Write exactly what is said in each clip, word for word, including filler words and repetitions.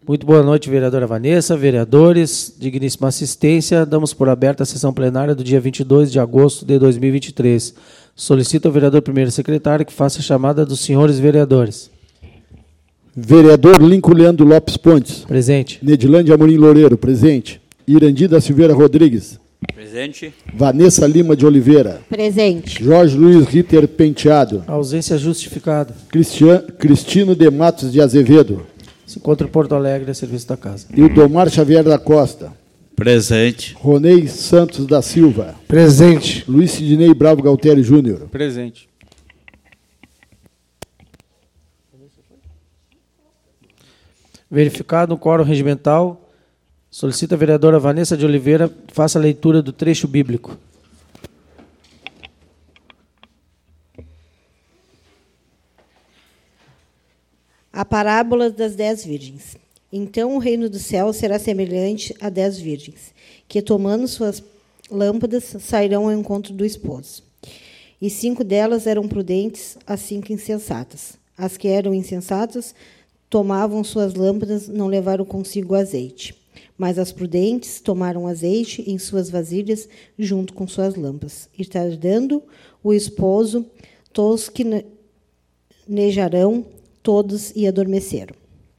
Muito boa noite, vereadora Vanessa, vereadores, digníssima assistência. Damos por aberta a sessão plenária do dia vinte e dois de agosto de dois mil e vinte e três. Solicito ao vereador primeiro secretário que faça a chamada dos senhores vereadores. Vereador Lincoln Leandro Lopes Pontes. Presente. Nedilândia Amorim Loureiro. Presente. Irandi da Silveira Rodrigues. Presente. Vanessa Lima de Oliveira. Presente. Jorge Luiz Ritter Penteado. Ausência justificada. Cristian, Cristino de Matos de Azevedo. Se encontra em Porto Alegre, a serviço da casa. Ildomar Xavier da Costa. Presente. Ronei Santos da Silva. Presente. Luiz Sidnei Bravo Galtério Júnior. Presente. Verificado o quórum regimental, solicita a vereadora Vanessa de Oliveira faça a leitura do trecho bíblico. A parábola das dez virgens. Então o reino do céu será semelhante a dez virgens, que, tomando suas lâmpadas, sairão ao encontro do esposo. E cinco delas eram prudentes, as cinco insensatas. As que eram insensatas tomavam suas lâmpadas, não levaram consigo azeite. Mas as prudentes tomaram azeite em suas vasilhas, junto com suas lâmpadas. E tardando o esposo, todos que nejarão, todos e adormeceram.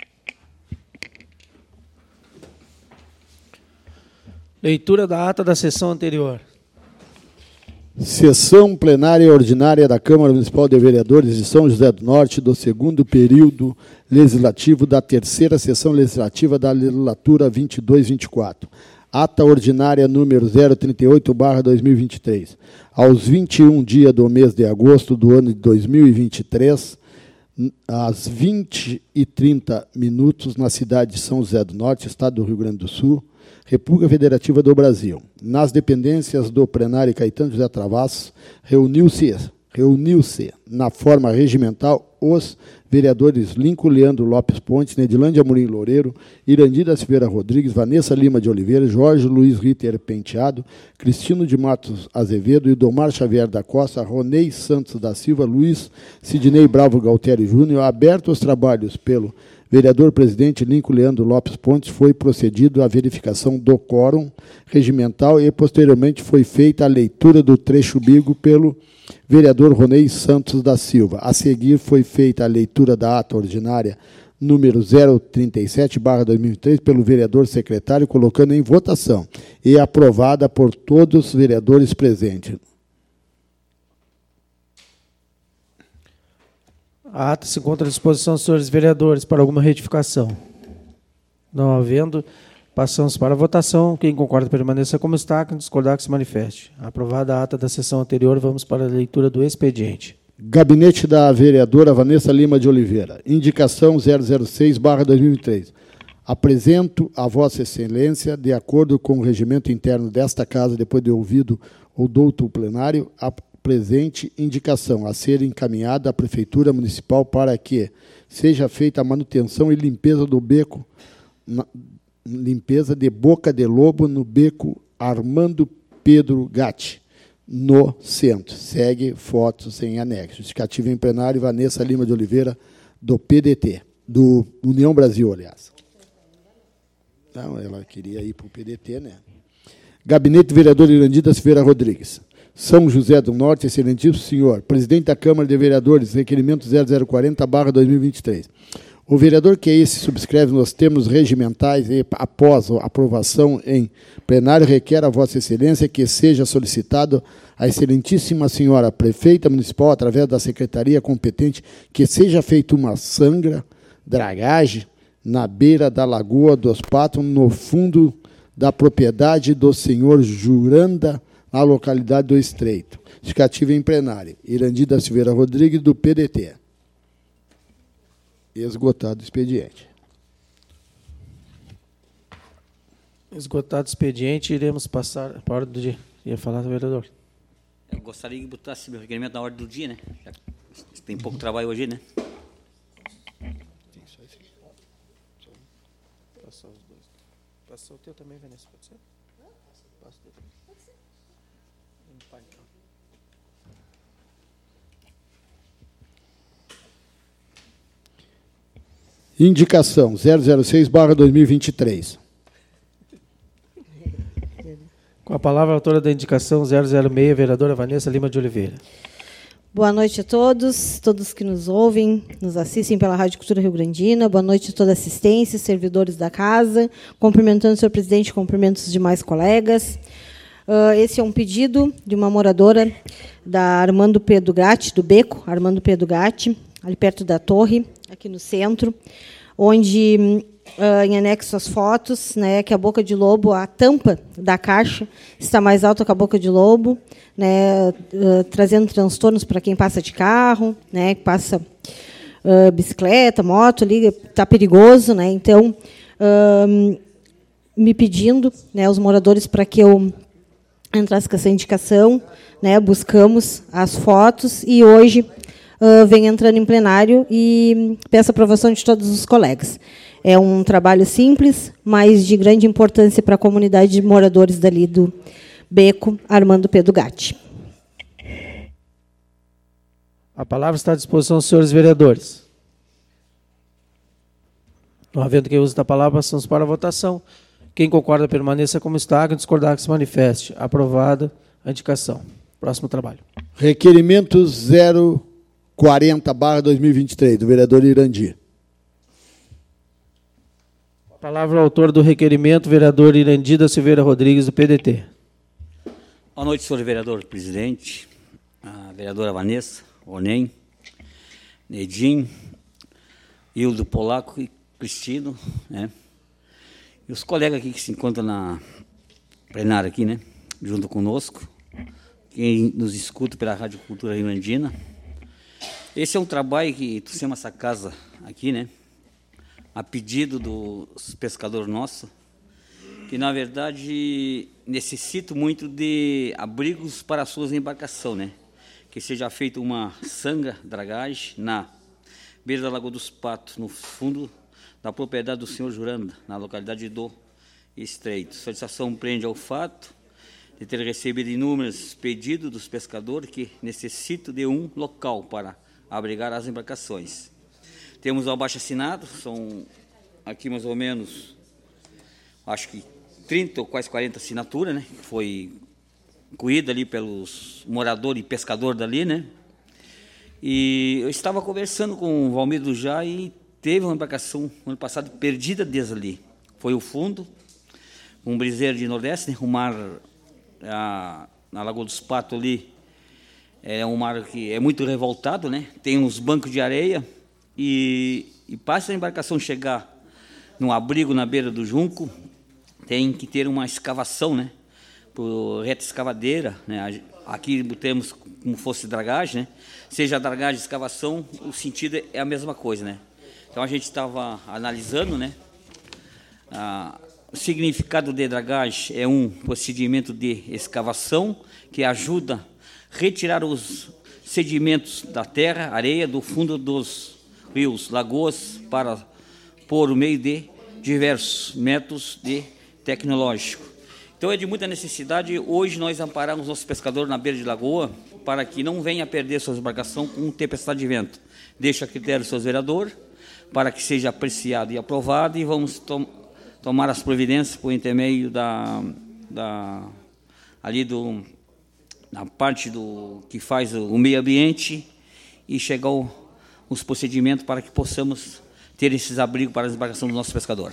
Leitura da ata da sessão anterior. Sessão plenária ordinária da Câmara Municipal de Vereadores de São José do Norte, do segundo período legislativo da terceira sessão legislativa da legislatura vinte e dois vinte e quatro. Ata ordinária número zero trinta e oito barra dois mil e vinte e três. Aos vinte e um dias do mês de agosto do ano de dois mil e vinte e três, às vinte e trinta minutos, na cidade de São José do Norte, estado do Rio Grande do Sul, República Federativa do Brasil. Nas dependências do plenário Caetano José Travassos, reuniu-se, reuniu-se na forma regimental os vereadores Lincoln Leandro Lopes Pontes, Nedilândia Amorim Loureiro, Irandi da Silveira Rodrigues, Vanessa Lima de Oliveira, Jorge Luiz Ritter Penteado, Cristino de Matos Azevedo, Ildomar Xavier da Costa, Ronei Santos da Silva, Luiz Sidnei Bravo Galtério Júnior. Aberto os trabalhos pelo vereador-presidente Lincoln Leandro Lopes Pontes, foi procedido à verificação do quórum regimental e, posteriormente, foi feita a leitura do trecho bíblico pelo vereador Ronei Santos da Silva. A seguir, foi feita a leitura da ata ordinária número zero trinta e sete barra dois mil e três pelo vereador secretário, colocando em votação e aprovada por todos os vereadores presentes. A ata se encontra à disposição dos senhores vereadores para alguma retificação. Não havendo, passamos para a votação. Quem concorda permaneça como está, quem discordar que se manifeste. Aprovada a ata da sessão anterior, vamos para a leitura do expediente. Gabinete da vereadora Vanessa Lima de Oliveira. Indicação zero zero seis barra dois mil e três. Apresento a Vossa Excelência, de acordo com o regimento interno desta Casa, depois de ouvido o douto plenário, a presente indicação a ser encaminhada à Prefeitura Municipal para que seja feita a manutenção e limpeza do beco, na, limpeza de boca de lobo no beco Armando Pedro Gatti, no centro. Segue fotos em anexo. Justificativa em plenário, Vanessa Lima de Oliveira, do P D T, do União Brasil, aliás. Não, ela queria ir para o P D T, né? Gabinete Vereador Irandi da Silveira Rodrigues. São José do Norte, excelentíssimo senhor, presidente da Câmara de Vereadores, requerimento zero zero quarenta barra dois mil e vinte e três. O vereador que esse subscreve nos termos regimentais e, após a aprovação em plenário, requer a Vossa Excelência que seja solicitado à excelentíssima senhora prefeita municipal, através da secretaria competente, que seja feita uma sangra, dragagem, na beira da Lagoa dos Patos, no fundo da propriedade do senhor Juranda, na localidade do Estreito. Justificativa em plenário. Irandi da Silveira Rodrigues, do P D T. Esgotado o expediente. Esgotado o expediente, iremos passar para a ordem do dia. Ia falar, vereador? Eu gostaria que botasse meu requerimento na ordem do dia, né? Já tem pouco trabalho hoje, né? Passar os dois. Passar o teu também, Vanessa, pode ser? Passa o teu também. Pode ser. Indicação zero zero seis barra dois mil e vinte e três. Com a palavra, a autora da indicação zero zero seis, vereadora Vanessa Lima de Oliveira. Boa noite a todos, todos que nos ouvem, nos assistem pela Rádio Cultura Rio Grandina. Boa noite a toda a assistência, servidores da casa. Cumprimentando o senhor presidente, cumprimento os demais colegas. Uh, esse é um pedido de uma moradora da Armando Pedro Gatti, do Beco, Armando Pedro Gatti, ali perto da torre, aqui no centro, onde, uh, em anexo às fotos, né, que a boca de lobo, a tampa da caixa está mais alta que a boca de lobo, né, uh, trazendo transtornos para quem passa de carro, né, que passa uh, bicicleta, moto, ali está perigoso, né, então, uh, me pedindo, né, os moradores para que eu entrasse com essa indicação, né, buscamos as fotos e hoje uh, vem entrando em plenário e peço a aprovação de todos os colegas. É um trabalho simples, mas de grande importância para a comunidade de moradores dali do Beco, Armando Pedro Gatti. A palavra está à disposição dos senhores vereadores. Não havendo quem use da palavra, passamos para a votação. Quem concorda, permaneça como está. Quem discordar, que se manifeste. Aprovada a indicação. Próximo trabalho. Requerimento zero quarenta barra dois mil e vinte e três, do vereador Irandir. A palavra ao autor do requerimento, vereador Irandir da Silveira Rodrigues, do P D T. Boa noite, senhor vereador presidente, a vereadora Vanessa, Onem, Nedim, Hildo Polaco e Cristino, né? E os colegas aqui que se encontram na plenária aqui, né, junto conosco, quem nos escuta pela Rádio Cultura Rio Grandina. Esse é um trabalho que trouxemos essa casa aqui, né, a pedido dos pescadores nossos, que, na verdade, necessitam muito de abrigos para as suas embarcações, né, que seja feita uma sanga, dragagem, na beira da Lagoa dos Patos, no fundo da propriedade do senhor Juranda, na localidade do Estreito. A solicitação prende ao fato de ter recebido inúmeros pedidos dos pescadores que necessitam de um local para abrigar as embarcações. Temos o abaixo-assinado, são aqui mais ou menos, acho que trinta ou quase quarenta assinaturas, né, que foi incluída ali pelos moradores e pescadores dali, né. E eu estava conversando com o Valmir do Já e teve uma embarcação, ano passado, perdida desde ali. Foi o fundo, um briseiro de Nordeste, né? O mar, a, na Lagoa dos Patos ali, é um mar que é muito revoltado, né? Tem uns bancos de areia e, e para essa embarcação chegar no abrigo na beira do Junco, tem que ter uma escavação, né? Por reta escavadeira, né? Aqui temos como fosse dragagem, né? Seja dragagem, escavação, o sentido é a mesma coisa, né? Então, a gente estava analisando, né? Ah, o significado de dragagem é um procedimento de escavação que ajuda a retirar os sedimentos da terra, areia, do fundo dos rios, lagoas, para por meio de diversos métodos de tecnológico. Então, é de muita necessidade hoje nós ampararmos nossos pescadores na beira de lagoa para que não venha a perder suas embarcações com tempestade de vento. Deixa a critério dos seus vereadores, para que seja apreciado e aprovado, e vamos tom tomar as providências por intermédio da, da ali do na parte do que faz o, o meio ambiente e chegar ao, os procedimentos para que possamos ter esses abrigos para as embarcações dos nossos pescadores.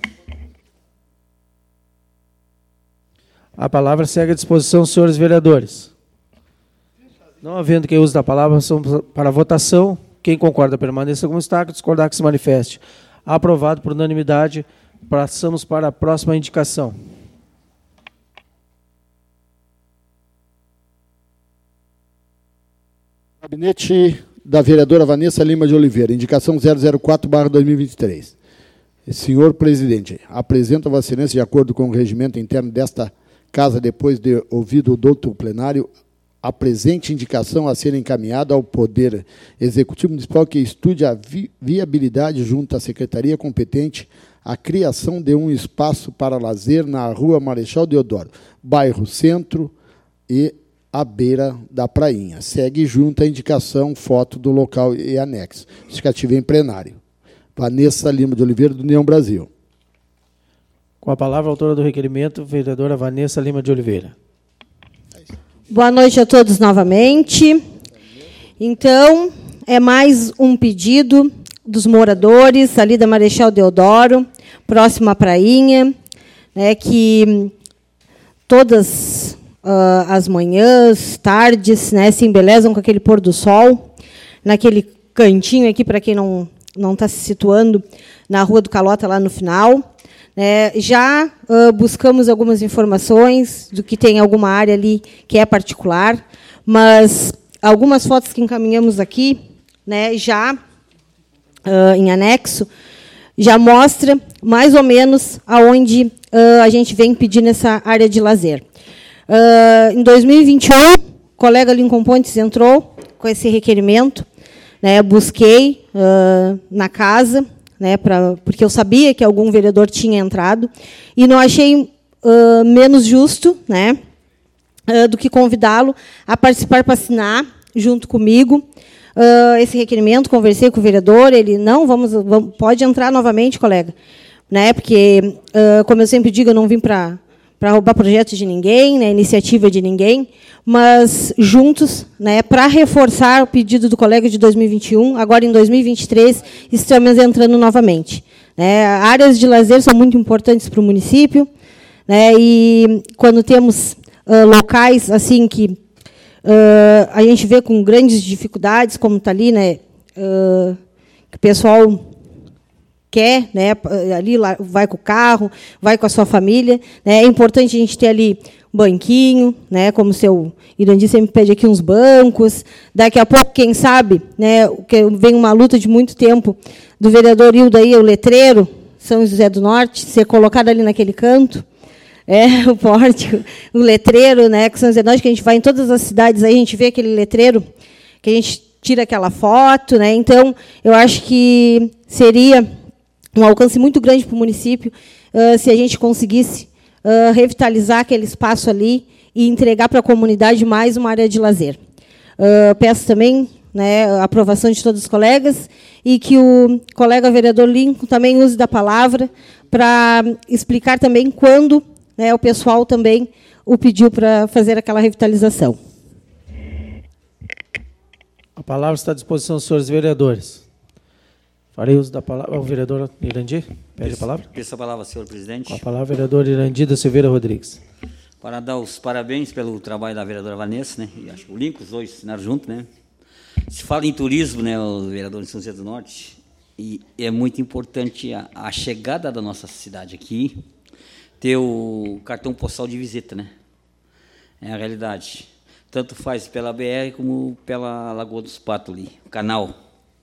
A palavra segue à disposição dos senhores vereadores. Não havendo quem use da palavra, passamos para a votação. Quem concorda, permaneça como está. Quem discordar, que se manifeste. Aprovado por unanimidade. Passamos para a próxima indicação. Gabinete da vereadora Vanessa Lima de Oliveira. Indicação zero zero quatro barra dois mil e vinte e três. Senhor presidente, apresento a Vossa Excelência, de acordo com o regimento interno desta casa, depois de ouvido o doutor plenário, a presente indicação a ser encaminhada ao Poder Executivo Municipal que estude a vi viabilidade junto à Secretaria competente a criação de um espaço para lazer na Rua Marechal Deodoro, bairro Centro e à beira da prainha. Segue junto a indicação, foto do local e anexo. Justificativa em plenário. Vanessa Lima de Oliveira, do União Brasil. Com a palavra, a autora do requerimento, vereadora Vanessa Lima de Oliveira. Boa noite a todos novamente. Então, é mais um pedido dos moradores ali da Marechal Deodoro, próxima à prainha, né, que todas uh, as manhãs, tardes, né, se embelezam com aquele pôr do sol, naquele cantinho aqui, para quem não não está se situando, na Rua do Calota, lá no final. É, já uh, buscamos algumas informações do que tem alguma área ali que é particular, mas algumas fotos que encaminhamos aqui, né, já uh, em anexo, já mostra mais ou menos aonde uh, a gente vem pedindo essa área de lazer. Uh, em dois mil e vinte e um, o colega Lincoln Pontes entrou com esse requerimento, né, busquei uh, na casa, né, pra, porque eu sabia que algum vereador tinha entrado, e não achei uh, menos justo, né, uh, do que convidá-lo a participar para assinar, junto comigo, uh, esse requerimento. Conversei com o vereador, ele, não, vamos, vamos pode entrar novamente, colega, né, porque, uh, como eu sempre digo, eu não vim para para roubar projetos de ninguém, né, iniciativa de ninguém, mas juntos, né, para reforçar o pedido do colega de dois mil e vinte e um, agora em dois mil e vinte e três, estamos entrando novamente. Né, áreas de lazer são muito importantes para o município, né, e quando temos uh, locais assim que uh, a gente vê com grandes dificuldades, como está ali, né, uh, que o pessoal quer, né, ali lá, vai com o carro, vai com a sua família, né, é importante a gente ter ali um banquinho, né, como o seu Irandir sempre pede aqui, uns bancos. Daqui a pouco, quem sabe, né, que vem uma luta de muito tempo do vereador Hildo aí, o letreiro, São José do Norte, ser colocado ali naquele canto, é, o pórtico, o letreiro, né, que São José do Norte, que a gente vai em todas as cidades, aí a gente vê aquele letreiro, que a gente tira aquela foto, né, então, eu acho que seria um alcance muito grande para o município, uh, se a gente conseguisse uh, revitalizar aquele espaço ali e entregar para a comunidade mais uma área de lazer. Uh, peço também, né, a aprovação de todos os colegas e que o colega vereador Lincoln também use da palavra para explicar também quando, né, o pessoal também o pediu para fazer aquela revitalização. A palavra está à disposição dos senhores vereadores. Farei uso da palavra. O vereador Irandir, pede a palavra. Peço a palavra, senhor presidente. Com a palavra, vereador Irandir da Silveira Rodrigues. Para dar os parabéns pelo trabalho da vereadora Vanessa, né? E acho que o Lincoln, os dois assinaram junto, né? Se fala em turismo, né, o vereador de São José do Norte, e é muito importante a, a chegada da nossa cidade aqui, ter o cartão postal de visita, né? É a realidade. Tanto faz pela B R como pela Lagoa dos Patos ali, o canal.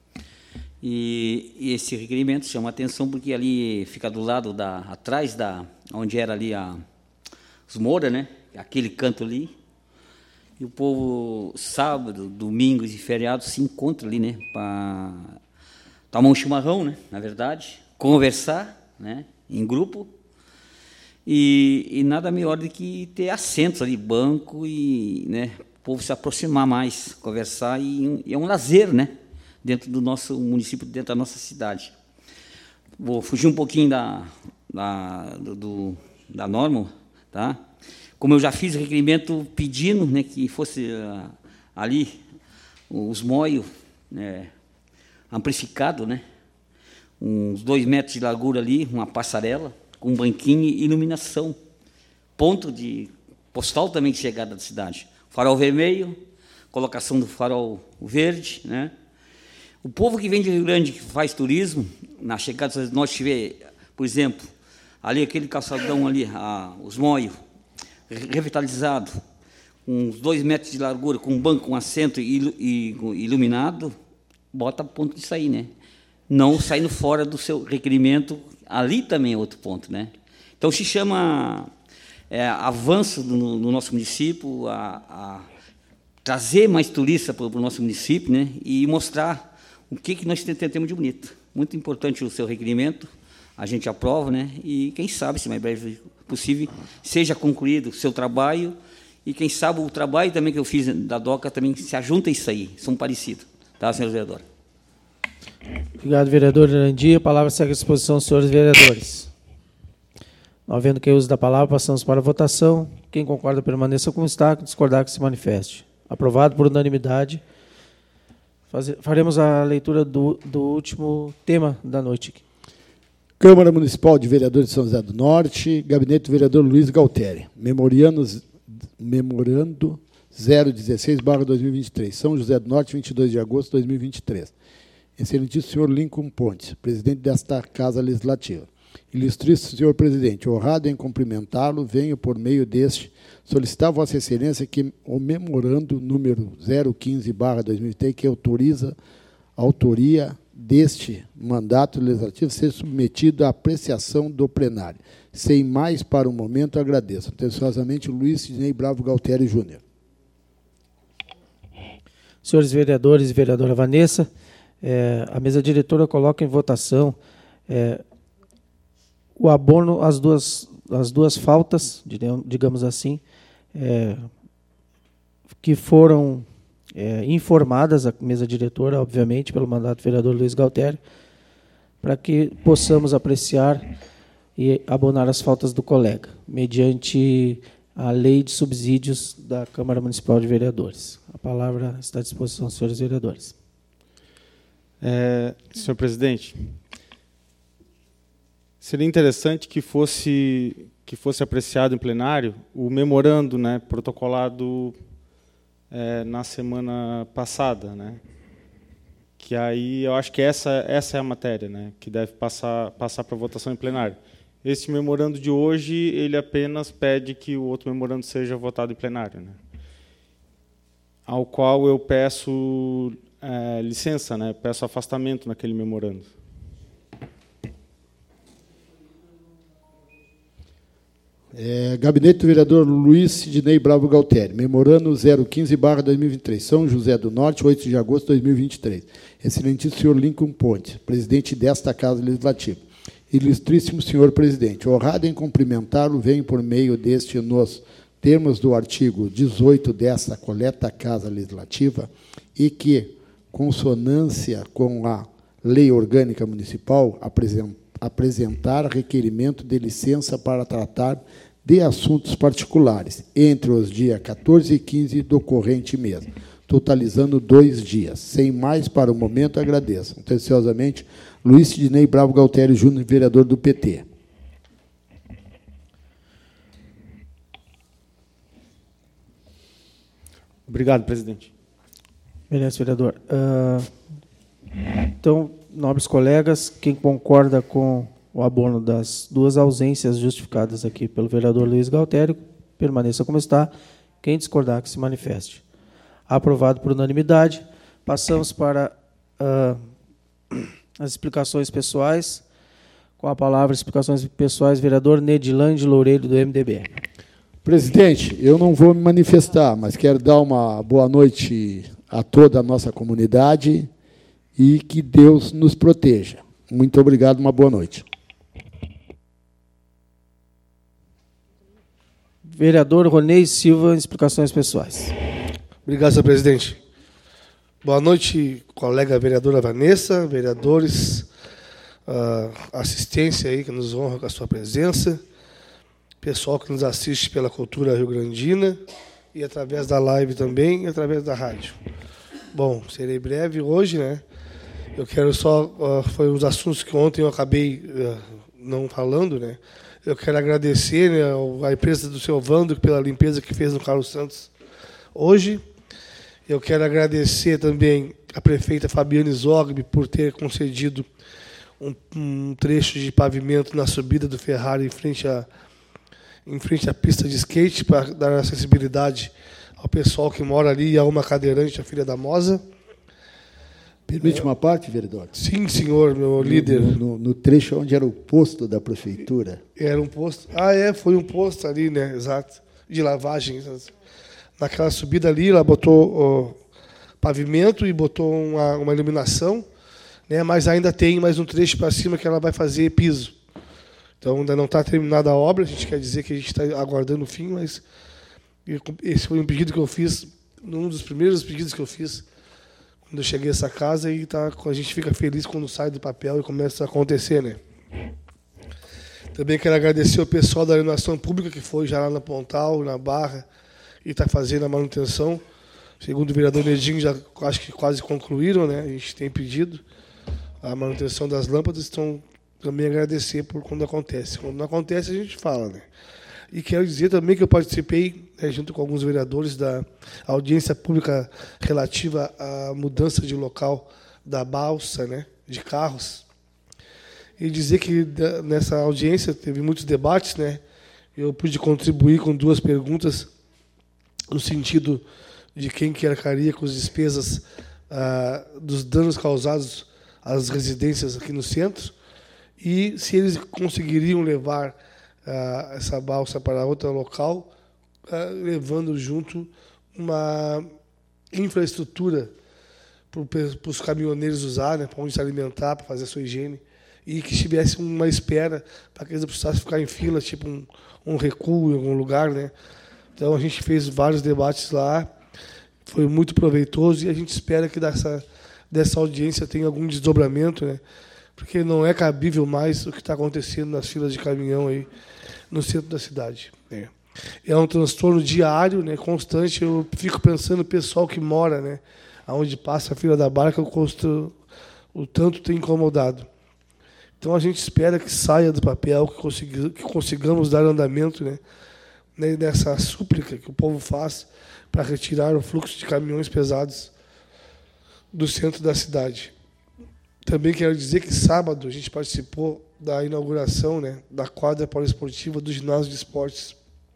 E, e esse requerimento chama a atenção porque ali fica do lado da, atrás da, onde era ali a, os Moura, né? Aquele canto ali. E o povo, sábado, domingos e feriados, se encontra ali, né? Para tomar um chimarrão, né? Na verdade, conversar, né? Em grupo. E, e nada melhor do que ter assentos ali, banco, e, né? O povo se aproximar mais, conversar, e, e é um lazer, né? Dentro do nosso município, dentro da nossa cidade. Vou fugir um pouquinho da, da, do, da norma, tá? Como eu já fiz o requerimento pedindo, né, que fosse uh, ali os moios, né, amplificado, né, uns dois metros de largura ali, uma passarela, com um banquinho e iluminação. Ponto de postal também de chegada da cidade. Farol vermelho, colocação do farol verde, né? O povo que vem de Rio Grande, que faz turismo, na chegada, nós tivemos, por exemplo, ali aquele calçadão ali, a, os moios, revitalizado, uns dois metros de largura, com um banco, um assento ilu, e, iluminado, bota ponto de sair, né? Não saindo fora do seu requerimento, ali também é outro ponto, né? Então, se chama é, avanço no, no nosso município, a, a trazer mais turistas para o nosso município, né? E mostrar o que, que nós temos de bonito. Muito importante o seu requerimento, a gente aprova, né? E quem sabe, se mais breve possível, seja concluído o seu trabalho, e quem sabe o trabalho também que eu fiz da DOCA também se ajunta a isso aí, são parecidos. Tá, senhor vereador? Obrigado, vereador Irandir. A palavra segue à disposição dos senhores vereadores. Não havendo quem use da palavra, passamos para a votação. Quem concorda, permaneça como está. Quem discordar, que se manifeste. Aprovado por unanimidade. Faze- faremos a leitura do, do último tema da noite. Câmara Municipal de Vereadores de São José do Norte, gabinete do vereador Luiz Galteri. Memorando, memorando zero dezesseis barra dois mil e vinte e três. São José do Norte, vinte e dois de agosto de dois mil e vinte e três. Excelentíssimo senhor Lincoln Pontes, presidente desta Casa Legislativa. Ilustríssimo senhor presidente, honrado em cumprimentá-lo, venho por meio deste solicitar a vossa excelência que o memorando número zero quinze barra dois mil e vinte e três, que autoriza a autoria deste mandato legislativo, seja submetido à apreciação do plenário. Sem mais, para o momento, agradeço. Atenciosamente, Luiz Sidney Bravo Galteri Júnior. Senhores vereadores e vereadora Vanessa, é, a mesa diretora coloca em votação é, o abono, as duas, as duas faltas, digamos assim, é, que foram é, informadas à mesa diretora, obviamente, pelo mandato do vereador Luiz Galteri, para que possamos apreciar e abonar as faltas do colega, mediante a lei de subsídios da Câmara Municipal de Vereadores. A palavra está à disposição dos senhores vereadores. É, senhor presidente, seria interessante que fosse, que fosse apreciado em plenário o memorando, né, protocolado é, na semana passada, né, que aí eu acho que essa, essa é a matéria, né, que deve passar, passar para votação em plenário. Este memorando de hoje, ele apenas pede que o outro memorando seja votado em plenário, né, ao qual eu peço é, licença, né, peço afastamento naquele memorando. É, gabinete do vereador Luiz Sidney Bravo Galteri, memorando zero quinze barra dois mil e vinte e três, São José do Norte, oito de agosto de dois mil e vinte e três. Excelentíssimo senhor Lincoln Pontes, presidente desta Casa Legislativa. Ilustríssimo senhor presidente, honrado em cumprimentá-lo, venho por meio deste, nos termos do artigo dezoito desta coleta Casa Legislativa, e que, consonância com a Lei Orgânica Municipal, apresentar requerimento de licença para tratar de assuntos particulares, entre os dias quatorze e quinze do corrente mês, totalizando dois dias. Sem mais, para o momento, agradeço. Atenciosamente, Luiz Sidney Bravo Galteri Júnior, vereador do P T. Obrigado, presidente. Beleza, vereador. Uh, então, nobres colegas, quem concorda com o abono das duas ausências justificadas aqui pelo vereador Luiz Galteri, permaneça como está. Quem discordar, que se manifeste. Aprovado por unanimidade. Passamos para uh, as explicações pessoais. Com a palavra, explicações pessoais, vereador Nedilande Loureiro, do M D B. Presidente, eu não vou me manifestar, mas quero dar uma boa noite a toda a nossa comunidade e que Deus nos proteja. Muito obrigado, uma boa noite. Vereador Ronei Silva, explicações pessoais. Obrigado, senhor presidente. Boa noite, colega vereadora Vanessa, vereadores, uh, assistência aí que nos honra com a sua presença, pessoal que nos assiste pela Cultura Rio-Grandina e através da live também e através da rádio. Bom, serei breve hoje, né? Eu quero só, uh, foi os assuntos que ontem eu acabei uh, não falando, né? Eu quero agradecer, né, a empresa do seu Vando pela limpeza que fez no Carlos Santos hoje. Eu quero agradecer também a prefeita Fabiane Zogby por ter concedido um, um trecho de pavimento na subida do Ferrari em frente à, em frente à pista de skate para dar acessibilidade ao pessoal que mora ali e a uma cadeirante, a filha da Moza. Permite é, uma parte, vereador? Sim, senhor, meu no, líder. No, no, no trecho onde era o posto da prefeitura. Era um posto. Ah, é, foi um posto ali, né? Exato. De lavagem. Naquela subida ali, ela botou ó, pavimento e botou uma, uma iluminação, né? Mas ainda tem mais um trecho para cima que ela vai fazer piso. Então, ainda não está terminada a obra, a gente quer dizer que a gente está aguardando o fim, mas esse foi um pedido que eu fiz, um dos primeiros pedidos que eu fiz, quando eu cheguei a essa casa, e tá, a gente fica feliz quando sai do papel e começa a acontecer, né? Também quero agradecer o pessoal da iluminação pública que foi já lá na Pontal, na Barra, e está fazendo a manutenção. Segundo o vereador Nedinho, já acho que quase concluíram, né? A gente tem pedido a manutenção das lâmpadas, então também agradecer por quando acontece. Quando não acontece, a gente fala, né? E quero dizer também que eu participei, né, junto com alguns vereadores, da audiência pública relativa à mudança de local da balsa, né, de carros. E dizer que nessa audiência teve muitos debates, né? Eu pude contribuir com duas perguntas no sentido de quem que arcaria com as despesas ah, dos danos causados às residências aqui no centro e se eles conseguiriam levar ah, essa balsa para outro local, ah, levando junto uma infraestrutura para os caminhoneiros usar, né, para onde se alimentar, para fazer a sua higiene, e que tivesse uma espera para que eles não precisassem ficar em fila, tipo um, um recuo em algum lugar, né? Então a gente fez vários debates lá, foi muito proveitoso e a gente espera que dessa, dessa audiência tenha algum desdobramento, né? Porque não é cabível mais o que está acontecendo nas filas de caminhão aí no centro da cidade. É, é um transtorno diário, né, constante. Eu fico pensando no pessoal que mora, né, onde passa a fila da barca, o, custo, o tanto tem incomodado. Então a gente espera que saia do papel, que, consiga, que consigamos dar andamento, né, nessa súplica que o povo faz para retirar o fluxo de caminhões pesados do centro da cidade. Também quero dizer que sábado a gente participou da inauguração, né, da quadra poliesportiva do ginásio de esportes.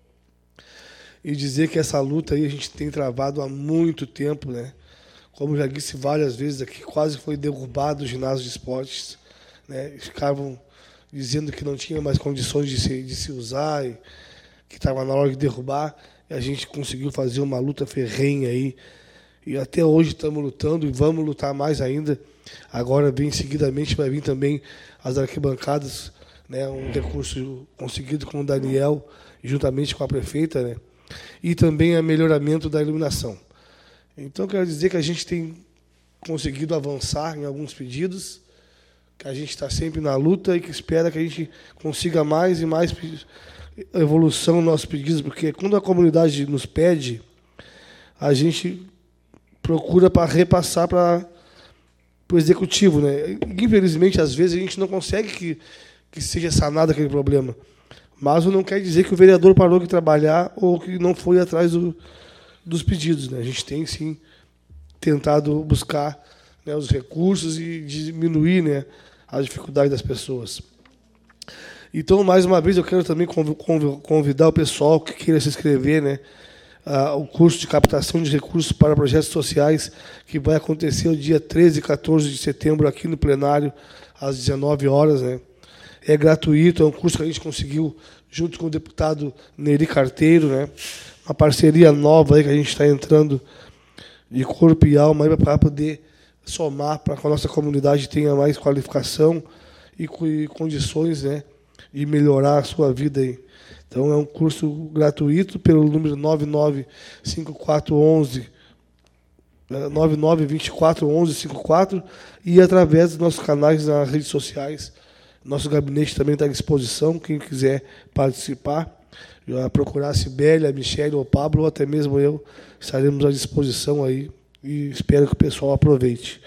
E dizer que essa luta aí a gente tem travado há muito tempo, né? Como já disse várias vezes aqui, quase foi derrubado o ginásio de esportes, né? Ficavam dizendo que não tinha mais condições de se, de se usar, e que estava na hora de derrubar, e a gente conseguiu fazer uma luta ferrenha aí, e até hoje estamos lutando e vamos lutar mais ainda. Agora, bem seguidamente, vai vir também as arquibancadas, né, um recurso conseguido com o Daniel, juntamente com a prefeita, né, e também o melhoramento da iluminação. Então, quero dizer que a gente tem conseguido avançar em alguns pedidos, que a gente está sempre na luta e que espera que a gente consiga mais e mais evolução nos nossos pedidos, porque quando a comunidade nos pede, a gente procura para repassar para o executivo, né? Infelizmente, às vezes, a gente não consegue que, que seja sanado aquele problema. Mas não quer dizer que o vereador parou de trabalhar ou que não foi atrás do, dos pedidos, né? A gente tem, sim, tentado buscar, né, os recursos e diminuir, né, a dificuldade das pessoas. Então, mais uma vez, eu quero também convidar o pessoal que queira se inscrever, né, Uh, o curso de captação de recursos para projetos sociais, que vai acontecer o dia treze e quatorze de setembro aqui no plenário, às dezenove horas. Né? É gratuito, é um curso que a gente conseguiu junto com o deputado Neri Carteiro, né? Uma parceria nova aí que a gente está entrando de corpo e alma para poder somar, para que a nossa comunidade tenha mais qualificação e, e condições, né, de melhorar a sua vida aí. Então, é um curso gratuito pelo número nove nove cinco quatro um um, nove nove dois quatro um um cinco quatro e através dos nossos canais nas redes sociais. Nosso gabinete também está à disposição, quem quiser participar, procurar a Sibeli, a Michele, ou o Pablo, ou até mesmo eu, estaremos à disposição aí e espero que o pessoal aproveite.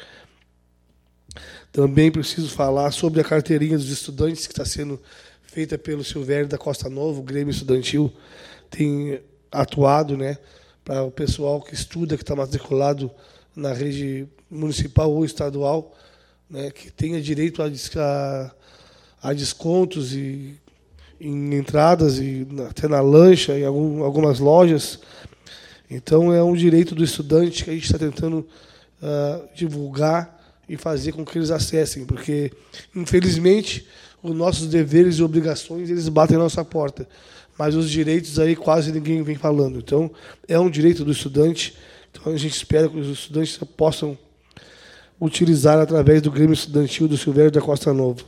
Também preciso falar sobre a carteirinha dos estudantes que está sendo feita pelo Silvério da Costa Nova, o Grêmio Estudantil tem atuado, né, para o pessoal que estuda, que está matriculado na rede municipal ou estadual, né, que tenha direito a, a, a descontos e, em entradas, e até na lancha, em algum, algumas lojas. Então, é um direito do estudante que a gente está tentando uh, divulgar e fazer com que eles acessem, porque, infelizmente, os nossos deveres e obrigações, eles batem na nossa porta. Mas os direitos aí quase ninguém vem falando. Então, é um direito do estudante. Então, a gente espera que os estudantes possam utilizar através do Grêmio Estudantil do Silvério da Costa Nova.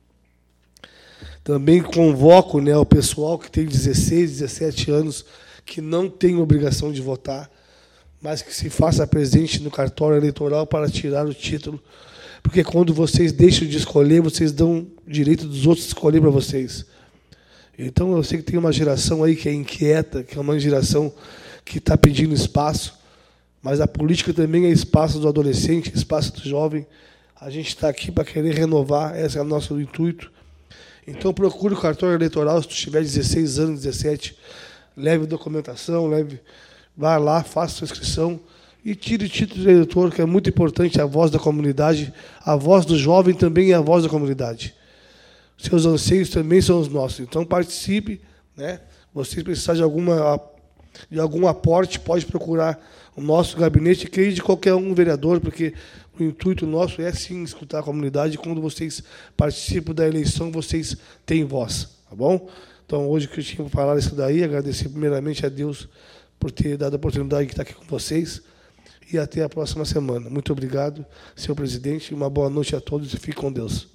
Também convoco, né, o pessoal que tem dezesseis, dezessete anos, que não tem obrigação de votar, mas que se faça presente no cartório eleitoral para tirar o título, porque quando vocês deixam de escolher, vocês dão o direito dos outros escolher para vocês. Então, eu sei que tem uma geração aí que é inquieta, que é uma geração que está pedindo espaço, mas a política também é espaço do adolescente, espaço do jovem. A gente está aqui para querer renovar, esse é o nosso intuito. Então, procure o cartório eleitoral, se tu tiver dezesseis anos, dezessete, leve documentação, leve, vá lá, faça sua inscrição e tire o título de eleitor, que é muito importante, a voz da comunidade, a voz do jovem também é a voz da comunidade. Seus anseios também são os nossos. Então, participe, né? Vocês precisarem de, alguma, de algum aporte, pode procurar o nosso gabinete, que de qualquer um vereador, porque o intuito nosso é, sim, escutar a comunidade. Quando vocês participam da eleição, vocês têm voz, tá bom? Então, hoje que eu tinha para falar isso daí, agradecer primeiramente a Deus por ter dado a oportunidade de estar aqui com vocês e até a próxima semana. Muito obrigado, senhor presidente, uma boa noite a todos e fique com Deus.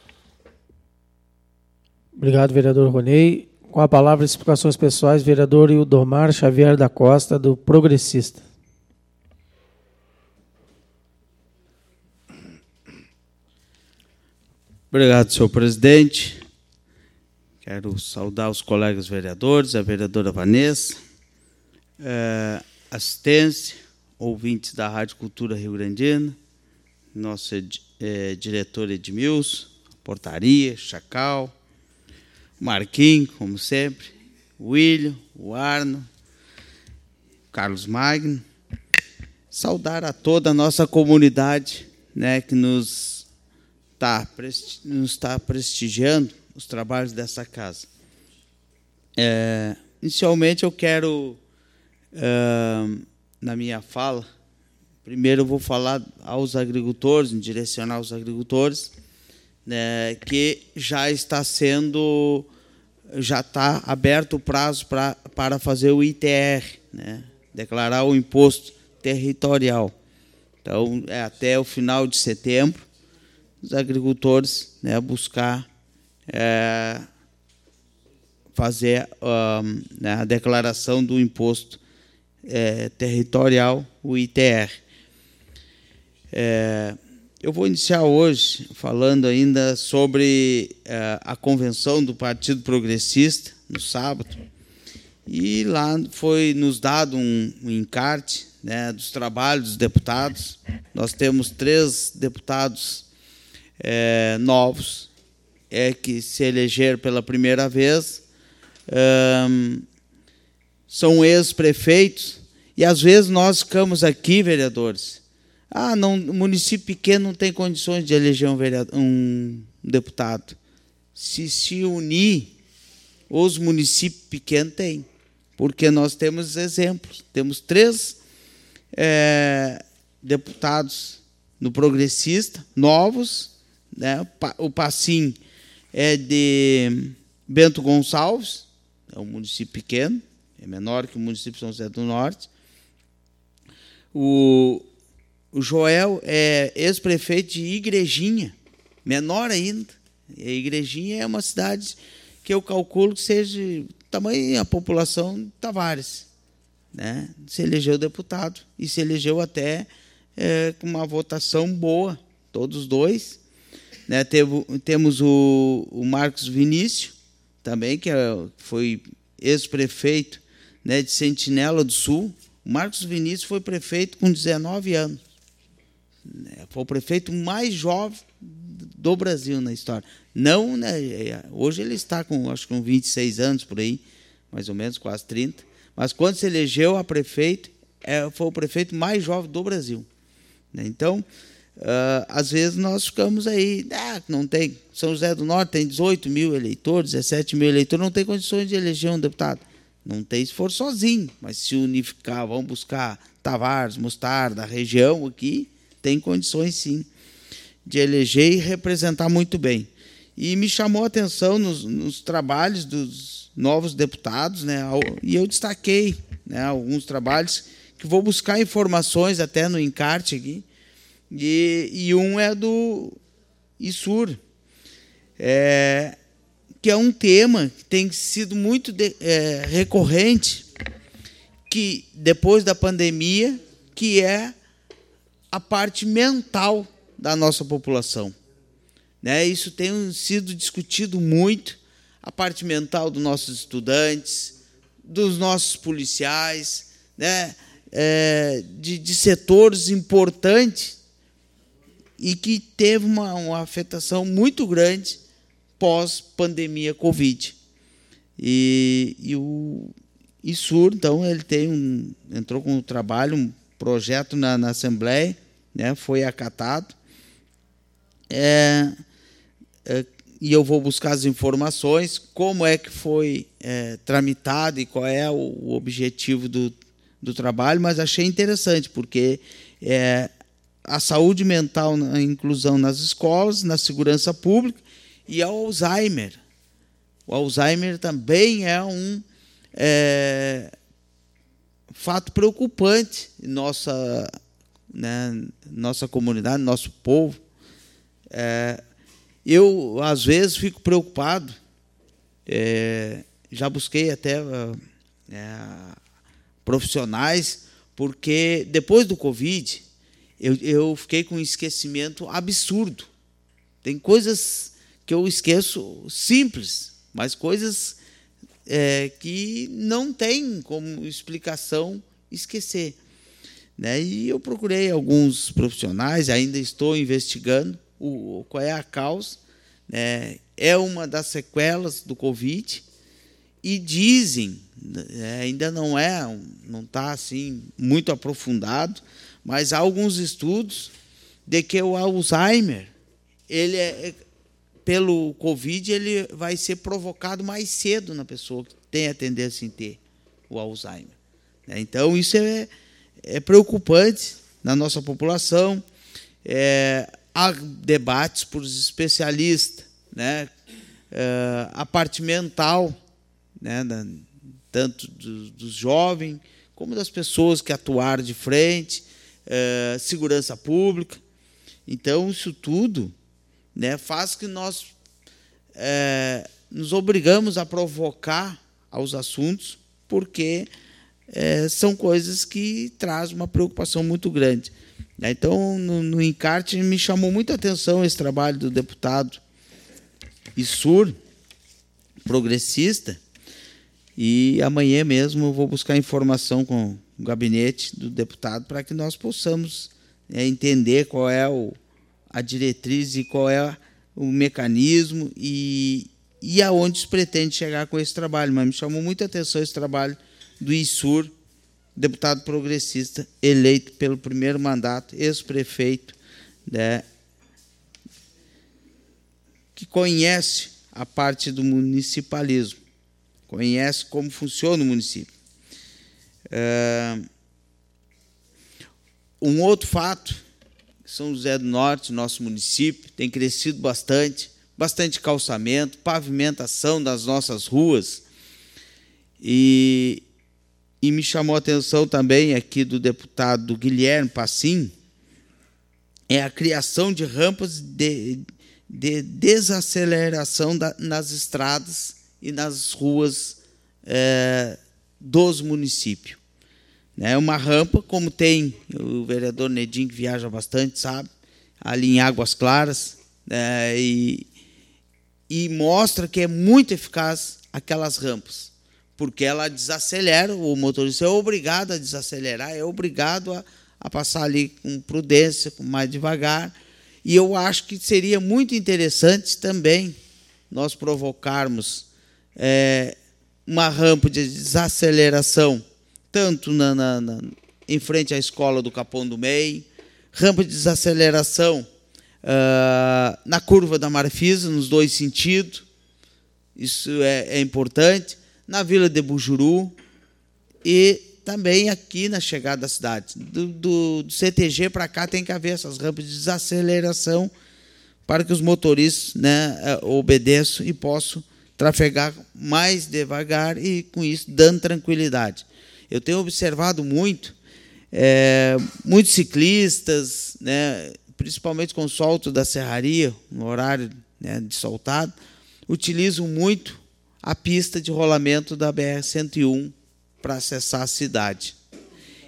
Obrigado, vereador Ronei. Com a palavra, explicações pessoais, vereador Ildomar Xavier da Costa, do Progressista. Obrigado, senhor presidente. Quero saudar os colegas vereadores, a vereadora Vanessa, é, assistência, ouvintes da Rádio Cultura Rio Grandina, nosso é, diretor Edmilson, portaria, Chacal, Marquinhos, como sempre, o William, o Arno, Carlos Magno. Saudar a toda a nossa comunidade, né, que nos está nos tá prestigiando os trabalhos dessa casa. É, inicialmente, eu quero, é, na minha fala, primeiro eu vou falar aos agricultores, direcionar aos agricultores, né, que já está sendo, já está aberto o prazo pra, para fazer o I T R, né, declarar o imposto territorial. Então, é até o final de setembro, os agricultores, né, buscar é, fazer um, né, a declaração do imposto é, territorial, o I T R. É, eu vou iniciar hoje falando ainda sobre é, a convenção do Partido Progressista, no sábado, e lá foi nos dado um, um encarte, né, dos trabalhos dos deputados. Nós temos três deputados é, novos é, que se elegeram pela primeira vez, é, são ex-prefeitos, e às vezes nós ficamos aqui, vereadores, ah, não, o município pequeno não tem condições de eleger um, vereador, um deputado. Se se unir, os municípios pequenos têm, porque nós temos exemplos, temos três é, deputados no Progressista, novos, né? O Passim é de Bento Gonçalves, é um município pequeno, é menor que o município de São José do Norte. O, o Joel é ex-prefeito de Igrejinha, menor ainda. E a Igrejinha é uma cidade que eu calculo que seja tamanho a população de Tavares, né? Se elegeu deputado e se elegeu até é, com uma votação boa, todos dois. Né? Teve, temos o, o Marcos Vinícius, também, que é, foi ex-prefeito, né, de Sentinela do Sul. O Marcos Vinícius foi prefeito com dezenove anos. Foi o prefeito mais jovem do Brasil na história. Não, né, hoje ele está com, acho que com vinte e seis anos, por aí, mais ou menos, quase trinta. Mas quando se elegeu a prefeito, é, foi o prefeito mais jovem do Brasil. Então, uh, às vezes nós ficamos aí, ah, não tem, São José do Norte tem dezoito mil eleitores, dezessete mil eleitores, não tem condições de eleger um deputado. Não tem se for sozinho, mas se unificar, vamos buscar Tavares, Mostarda, a região aqui, tem condições sim de eleger e representar muito bem. E me chamou a atenção nos, nos trabalhos dos novos deputados, né, e eu destaquei, né, alguns trabalhos que vou buscar informações até no encarte aqui, e, e um é do ISUR, é, que é um tema que tem sido muito de, é, recorrente, que depois da pandemia que é a parte mental da nossa população. Né? Isso tem sido discutido muito, a parte mental dos nossos estudantes, dos nossos policiais, né? é, de, de setores importantes e que teve uma, uma afetação muito grande pós-pandemia Covid. E, e o ISUR, então, ele tem um, entrou com um trabalho, um projeto na, na Assembleia, né? Foi acatado. É, é, e eu vou buscar as informações, como é que foi é, tramitado e qual é o, o objetivo do, do trabalho, mas achei interessante, porque é, a saúde mental, a inclusão nas escolas, na segurança pública e ao Alzheimer. O Alzheimer também é um é, fato preocupante em nossa, né, nossa comunidade, nosso povo. É, eu, às vezes, fico preocupado, é, já busquei até é, profissionais, porque depois do Covid, eu, eu fiquei com um esquecimento absurdo. Tem coisas que eu esqueço simples, mas coisas é, que não tem como explicação esquecer. Né? E eu procurei alguns profissionais, ainda estou investigando o, qual é a causa. Né? É uma das sequelas do Covid e dizem, é, ainda não é, não está assim muito aprofundado, mas há alguns estudos de que o Alzheimer, ele é, pelo Covid, ele vai ser provocado mais cedo na pessoa que tem a tendência em ter o Alzheimer. Então, isso é, é preocupante na nossa população. É, há debates por especialistas, né? É, a parte mental, né? Da, tanto do, dos jovens, como das pessoas que atuaram de frente, é, segurança pública. Então, isso tudo, né, faz que nós é, nos obrigamos a provocar aos assuntos, porque é, são coisas que trazem uma preocupação muito grande. Então, no, no encarte, me chamou muita atenção esse trabalho do deputado ISUR, progressista, e amanhã mesmo eu vou buscar informação com o gabinete do deputado para que nós possamos é, entender qual é o, a diretriz e qual é o mecanismo e, e aonde se pretende chegar com esse trabalho. Mas me chamou muita atenção esse trabalho do ISUR, deputado progressista, eleito pelo primeiro mandato, ex-prefeito, né, que conhece a parte do municipalismo, conhece como funciona o município. É, um outro fato, São José do Norte, nosso município, tem crescido bastante, bastante calçamento, pavimentação das nossas ruas, e, e me chamou a atenção também aqui do deputado Guilherme Passim, é a criação de rampas de, de desaceleração da, nas estradas e nas ruas é, dos municípios. É uma rampa, como tem o vereador Nedim, que viaja bastante, sabe, ali em Águas Claras, é, e, e mostra que é muito eficaz aquelas rampas, porque ela desacelera, o motorista é obrigado a desacelerar, é obrigado a, a passar ali com prudência, mais devagar, e eu acho que seria muito interessante também nós provocarmos é, uma rampa de desaceleração, tanto na, na, na, em frente à escola do Capão do Meio, rampa de desaceleração uh, na curva da Marfisa, nos dois sentidos, isso é, é importante, na Vila de Bujuru e também aqui na chegada da cidade. Do, do, do C T G para cá tem que haver essas rampas de desaceleração para que os motoristas, né, obedeçam e possam trafegar mais devagar e, com isso, dando tranquilidade. Eu tenho observado muito, é, muitos ciclistas, né, principalmente com o solto da serraria, no horário, né, de soltado, utilizam muito a pista de rolamento da B R cento e um para acessar a cidade.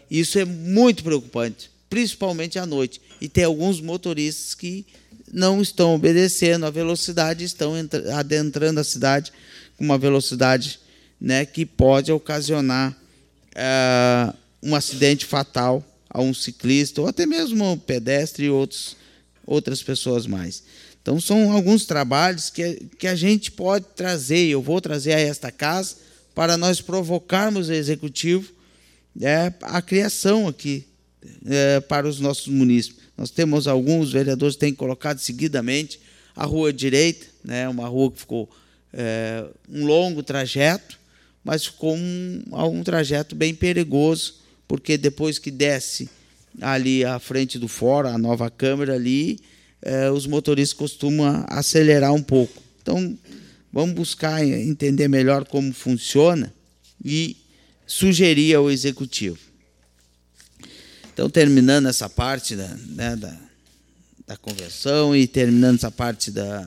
Isso é muito preocupante, principalmente à noite. E tem alguns motoristas que não estão obedecendo a velocidade, estão adentrando a cidade com uma velocidade, né, que pode ocasionar uh, um acidente fatal a um ciclista, ou até mesmo um pedestre e outros, outras pessoas mais. Então, são alguns trabalhos que, que a gente pode trazer, eu vou trazer a esta casa, para nós provocarmos o Executivo é, a criação aqui é, para os nossos munícipes. Nós temos alguns vereadores que têm colocado seguidamente a Rua Direita, né, uma rua que ficou é, um longo trajeto, mas ficou um, um trajeto bem perigoso, porque depois que desce ali à frente do fórum, a nova Câmara ali, é, os motoristas costumam acelerar um pouco. Então, vamos buscar entender melhor como funciona e sugerir ao Executivo. Então, terminando essa parte da, né, da, da convenção e terminando essa parte da,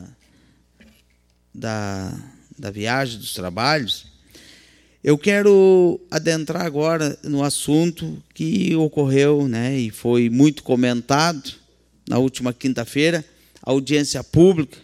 da, da viagem, dos trabalhos, eu quero adentrar agora no assunto que ocorreu, né, e foi muito comentado na última quinta-feira, a audiência pública,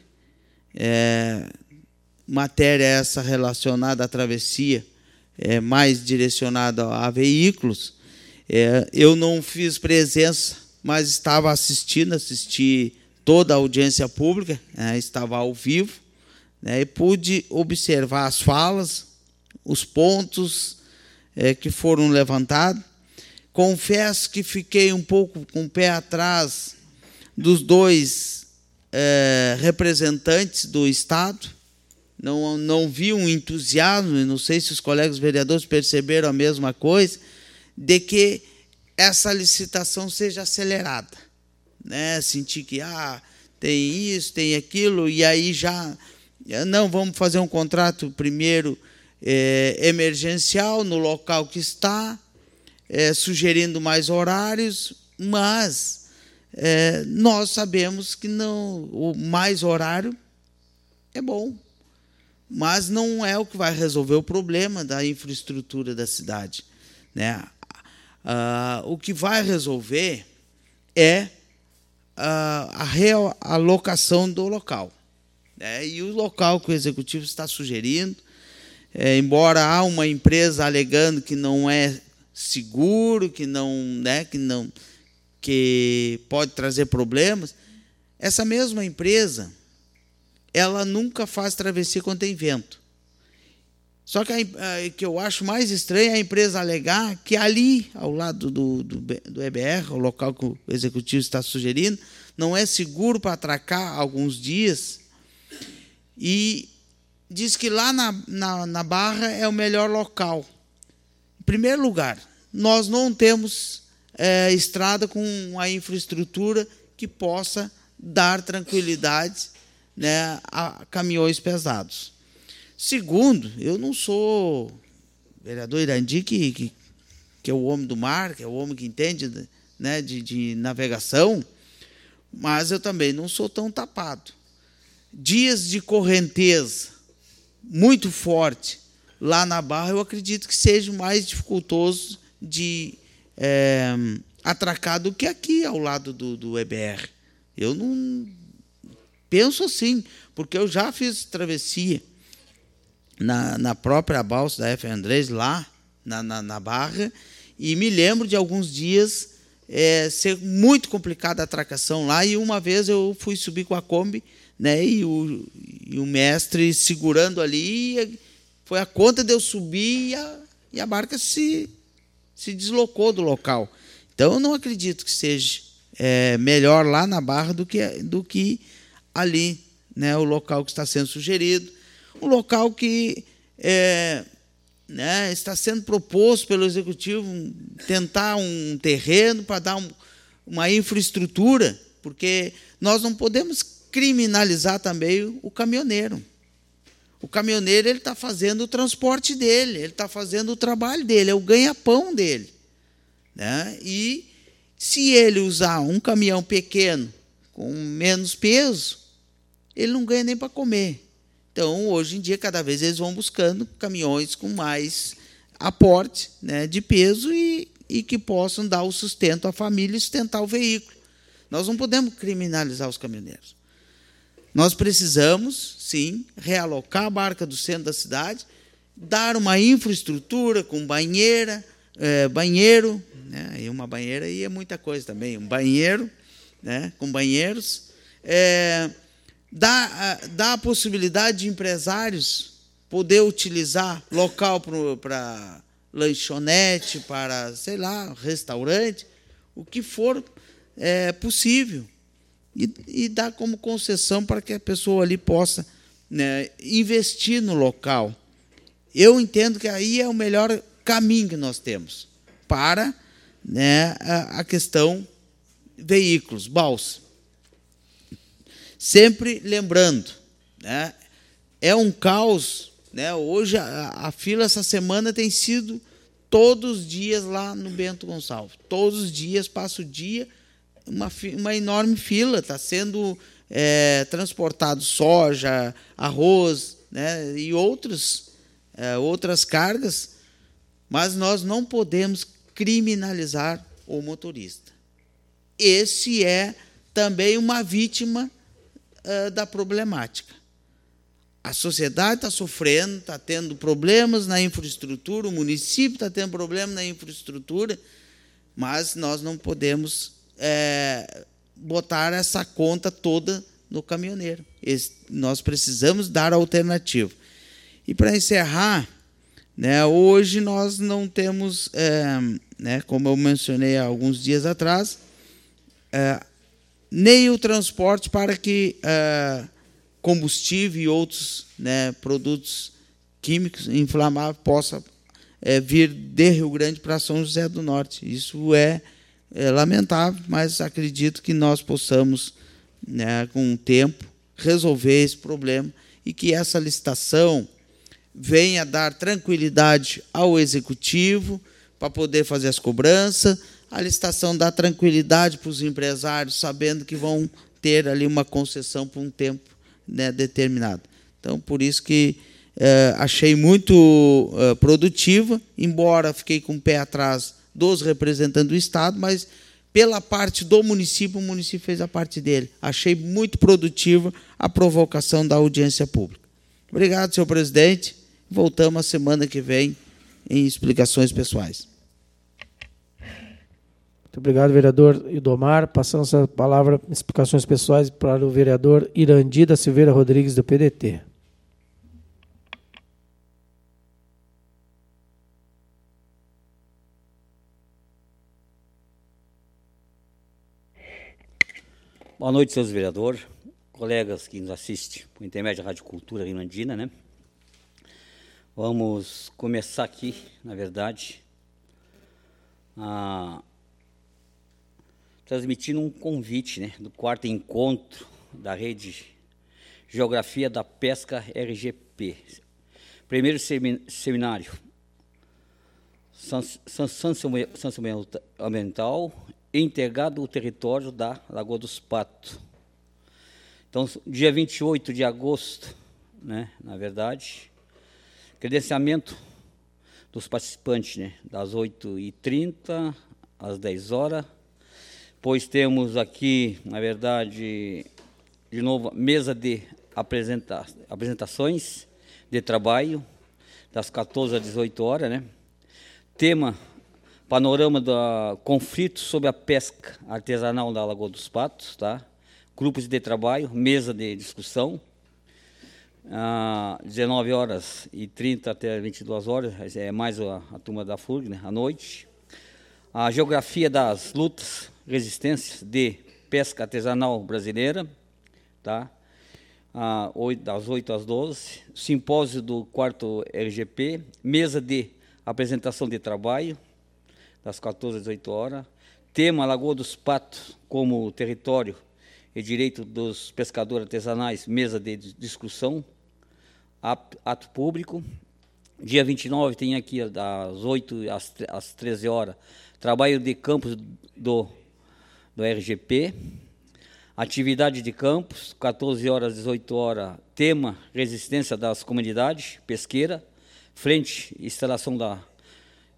é, matéria essa relacionada à travessia, é, mais direcionada a veículos. É, eu não fiz presença, mas estava assistindo, assisti toda a audiência pública, é, estava ao vivo, né, e pude observar as falas, os pontos é, que foram levantados. Confesso que fiquei um pouco com o pé atrás dos dois é, representantes do Estado. Não, não vi um entusiasmo, não sei se os colegas vereadores perceberam a mesma coisa, de que essa licitação seja acelerada. Né? Sentir que ah, tem isso, tem aquilo, e aí já... Não, vamos fazer um contrato primeiro é, emergencial no local que está, é, sugerindo mais horários, mas é, nós sabemos que não, o mais horário é bom, mas não é o que vai resolver o problema da infraestrutura da cidade. Né? Ah, o que vai resolver é a, a realocação do local. Né? E o local que o Executivo está sugerindo, é, embora há uma empresa alegando que não é seguro, que não, né, que não, que pode trazer problemas, essa mesma empresa, ela nunca faz travessia quando tem vento. Só que o que eu acho mais estranho é a empresa alegar que ali, ao lado do, do, do E B R, o local que o Executivo está sugerindo, não é seguro para atracar alguns dias, e diz que lá na, na, na Barra é o melhor local. Em primeiro lugar, nós não temos é, estrada com a infraestrutura que possa dar tranquilidade, né, a caminhões pesados. Segundo, eu não sou vereador Irandi, que, que, que é o homem do mar, que é o homem que entende, né, de, de navegação, mas eu também não sou tão tapado. Dias de correnteza muito forte lá na Barra, eu acredito que seja mais dificultoso de é, atracar do que aqui ao lado do, do E B R. Eu não penso assim, porque eu já fiz travessia na, na própria balsa da F. Andrés, lá na, na, na Barra, e me lembro de alguns dias é, ser muito complicada a atracação lá, e uma vez eu fui subir com a Kombi, né, e, o, e o mestre segurando ali, foi a conta de eu subir e a, e a barca se, se deslocou do local. Então, eu não acredito que seja é, melhor lá na Barra do que, do que ali, né, o local que está sendo sugerido, um local que é, né, está sendo proposto pelo Executivo, tentar um terreno para dar um, uma infraestrutura, porque nós não podemos criminalizar também o caminhoneiro. O caminhoneiro ele está fazendo o transporte dele, ele está fazendo o trabalho dele, é o ganha-pão dele. Né? E se ele usar um caminhão pequeno, com menos peso, ele não ganha nem para comer. Então, hoje em dia, cada vez eles vão buscando caminhões com mais aporte, né, de peso, e, e que possam dar o sustento à família e sustentar o veículo. Nós não podemos criminalizar os caminhoneiros. Nós precisamos, sim, realocar a barca do centro da cidade, dar uma infraestrutura com banheira, é, banheiro, né? E uma banheira aí é muita coisa também, um banheiro, né? Com banheiros, é, dá, dá a possibilidade de empresários poder utilizar local para lanchonete, para, sei lá, restaurante, o que for é, possível. E, e dar como concessão para que a pessoa ali possa, né, investir no local. Eu entendo que aí é o melhor caminho que nós temos para, né, a, a questão veículos, balsa. Sempre lembrando, né, é um caos, né, hoje a, a fila essa semana tem sido todos os dias lá no Bento Gonçalves. Todos os dias, passa o dia, uma, uma enorme fila, está sendo é, transportado soja, arroz, né, e outros, é, outras cargas, mas nós não podemos criminalizar o motorista. Esse é também uma vítima uh, da problemática. A sociedade está sofrendo, está tendo problemas na infraestrutura, o município está tendo problemas na infraestrutura, mas nós não podemos é, botar essa conta toda no caminhoneiro. Esse, nós precisamos dar alternativa. E, para encerrar, né, hoje nós não temos, é, né, como eu mencionei há alguns dias atrás, é, nem o transporte para que é, combustível e outros, né, produtos químicos inflamáveis possa é, vir de Rio Grande para São José do Norte. Isso é, é lamentável, mas acredito que nós possamos, né, com o tempo, resolver esse problema e que essa licitação venha dar tranquilidade ao executivo para poder fazer as cobranças. A licitação dá tranquilidade para os empresários, sabendo que vão ter ali uma concessão por um tempo, né, determinado. Então, por isso que eh, achei muito eh, produtiva, embora fiquei com o pé atrás dos representantes do Estado, mas pela parte do município, o município fez a parte dele. Achei muito produtiva a provocação da audiência pública. Obrigado, senhor presidente. Voltamos a semana que vem em explicações pessoais. Muito obrigado, vereador Idomar. Passamos a palavra em explicações pessoais para o vereador Irandi da Silveira Rodrigues, do P D T. Boa noite, senhores vereadores, colegas que nos assistem por intermédio da Rádio Cultura Rinandina, né? Vamos começar aqui, na verdade, a transmitindo um convite, né, do quarto encontro da Rede Geografia da Pesca R G P. Primeiro seminário, sanção ambiental integrado o território da Lagoa dos Patos. Então, dia vinte e oito de agosto, né, na verdade, credenciamento dos participantes, né, das oito e trinta às dez horas, pois temos aqui, na verdade, de novo, mesa de apresenta apresentações de trabalho, das quatorze às dezoito horas, né? Tema, panorama do conflito sobre a pesca artesanal da Lagoa dos Patos, tá? Grupos de trabalho, mesa de discussão, às dezenove horas e trinta até vinte e duas horas, é mais a, a turma da F U R G, né, à noite. A geografia das lutas, resistências de pesca artesanal brasileira, tá? Ah, das oito às doze. Simpósio do quarto R G P, mesa de apresentação de trabalho, das quatorze às dezoito horas. Tema, Lagoa dos Patos como território e direito dos pescadores artesanais, mesa de discussão, ato público. Dia vinte e nove tem aqui, das oito às treze horas, trabalho de campos do, do R G P. Atividade de campos, quatorze horas às dezoito horas, tema, resistência das comunidades pesqueiras, frente, instalação da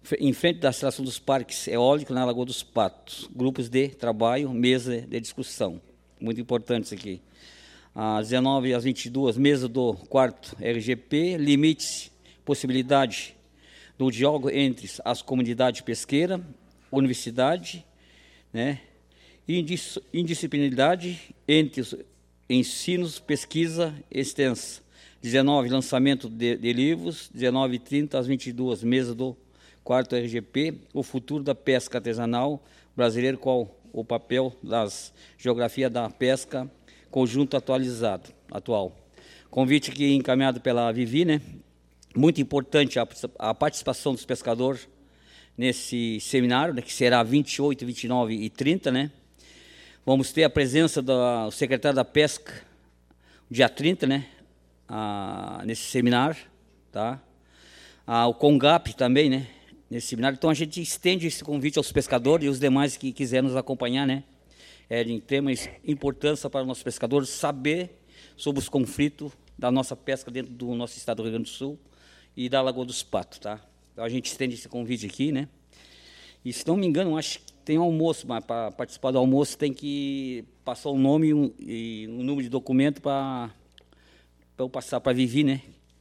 em frente da instalação dos parques eólicos na Lagoa dos Patos. Grupos de trabalho, mesa de discussão. Muito importante isso aqui. Às dezenove às vinte e duas, mesa do quarto R G P, limites, possibilidade do diálogo entre as comunidades pesqueiras, universidade, né, indis, indisciplinaridade entre os ensinos, pesquisa extensa. dezenove, lançamento de, de livros. dezenove e trinta às vinte e duas, mesa do quarto R G P, o futuro da pesca artesanal brasileira, qual o papel das geografia da pesca conjunto atualizado, atual. Convite aqui encaminhado pela Vivi, né? Muito importante a, a participação dos pescadores nesse seminário, né, que será vinte e oito, vinte e nove e trinta, né? Vamos ter a presença do secretário da Pesca, dia trinta, né? Ah, nesse seminário, tá? Ah, o CONGAP também, né? Nesse seminário. Então, a gente estende esse convite aos pescadores e os demais que quiserem nos acompanhar, né? É de extrema importância para os nossos pescadores saber sobre os conflitos da nossa pesca dentro do nosso estado do Rio Grande do Sul e da Lagoa dos Patos, tá? Então, a gente estende esse convite aqui, né? E, se não me engano, acho que tem um almoço, mas para participar do almoço tem que passar o nome e um, e um número de documento para eu passar para a Vivi, né?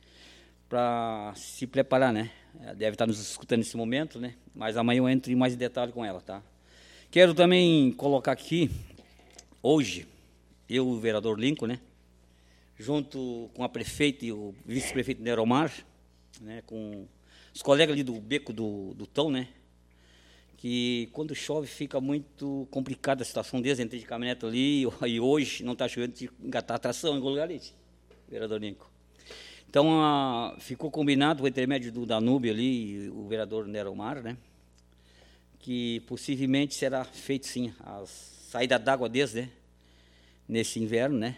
Para se preparar, né? Ela deve estar nos escutando nesse momento, né? Mas amanhã eu entro em mais detalhe com ela, tá? Quero também colocar aqui, hoje, eu, o vereador Lincoln, né? Junto com a prefeita e o vice-prefeito Neromar, né? Com os colegas ali do Beco do, do Tão, né? Que quando chove fica muito complicada a situação deles, entrei de caminhonete ali, e hoje não está chovendo, de engatar a tração em algum lugar ali, vereador Lincoln. Então, a, ficou combinado o intermédio do Danúbio ali, o vereador Neromar, né? Que possivelmente será feito, sim, a saída d'água deles, né? Nesse inverno, né?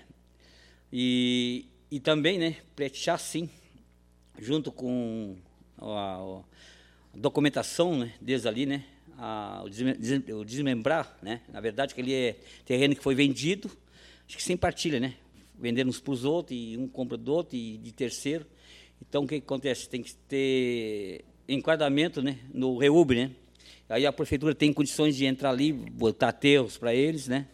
E, e também, né, pleitear, sim, junto com a, a documentação, né, deles ali, né? A, o desmembrar, né? Na verdade, aquele é terreno que foi vendido, acho que sem partilha, né? Vendendo uns para os outros, e um compra do outro, e de terceiro. Então, o que, que acontece? Tem que ter enquadramento, né, no REUB, né? Aí a prefeitura tem condições de entrar ali, botar aterros para eles, né?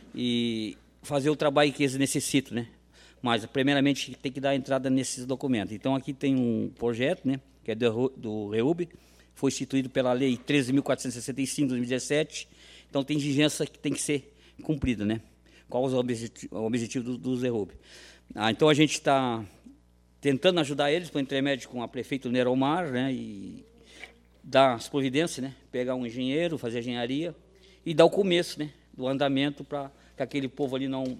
E fazer o trabalho que eles necessitam, né? Mas, primeiramente, tem que dar entrada nesses documentos. Então, aqui tem um projeto, né, que é do, do REUB, foi instituído pela Lei treze mil quatrocentos e sessenta e cinco, de dois mil e dezessete. Então, tem exigência que tem que ser cumprida, né? Qual é o objetivo, o objetivo do, do REUB? Ah, então, a gente está tentando ajudar eles, por intermédio com a prefeita Neromar, né? E dar as providências, né? Pegar um engenheiro, fazer engenharia e dar o começo, né, do andamento para que aquele povo ali não...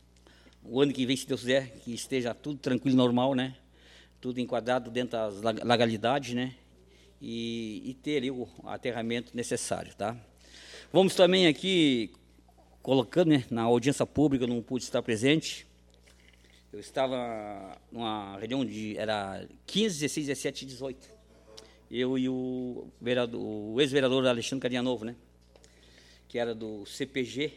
O ano que vem, se Deus quiser, que esteja tudo tranquilo, normal, né? Tudo enquadrado dentro das legalidades, né? E, e ter ali o aterramento necessário, tá? Vamos também aqui colocando, né, na audiência pública, eu não pude estar presente. Eu estava numa reunião de... Era quinze, dezesseis, dezessete e dezoito. Eu e o, vereador, o ex-vereador Alexandre Carinha Novo, né, que era do C P G,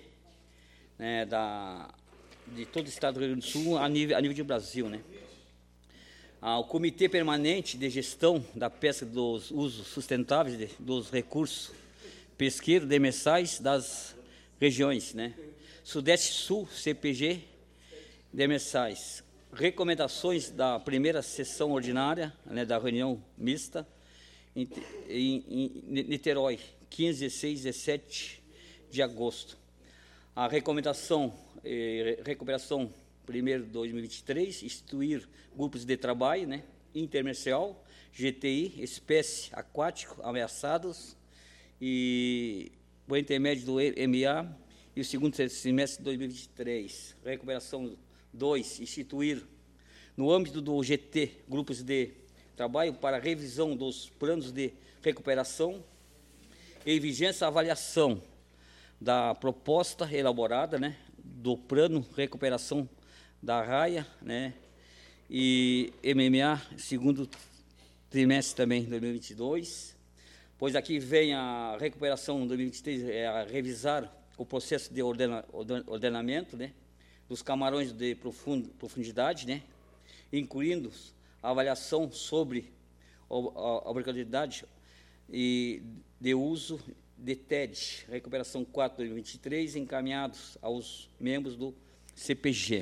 né, da, de todo o estado do Rio Grande do Sul, a nível, a nível de Brasil, né. Ah, o Comitê Permanente de Gestão da Pesca dos Usos Sustentáveis de, dos Recursos Pesqueiros Demersais das Regiões, né. Sudeste Sul, C P G, Demersais. Recomendações da primeira sessão ordinária, né, da reunião mista, em, em, em Niterói, quinze, dezesseis, dezessete de agosto. A recomendação, eh, recuperação primeiro de dois mil e vinte e três, instituir grupos de trabalho, né, intermercial, G T I, espécie aquático ameaçados, e o intermédio do M A, e o segundo semestre de dois mil e vinte e três. Recuperação dois, instituir no âmbito do G T, grupos de trabalho para revisão dos planos de recuperação e vigência avaliação da proposta elaborada, né, do plano de recuperação da raia, né, e M M A, segundo trimestre também, dois mil e vinte e dois. Pois aqui vem a recuperação dois mil e vinte e três, é a revisar o processo de ordena, ordenamento, né, dos camarões de profund, profundidade, né, incluindo a avaliação sobre a obrigatoriedade e de uso de T E D, recuperação quatro de dois mil e vinte e três, encaminhados aos membros do C P G.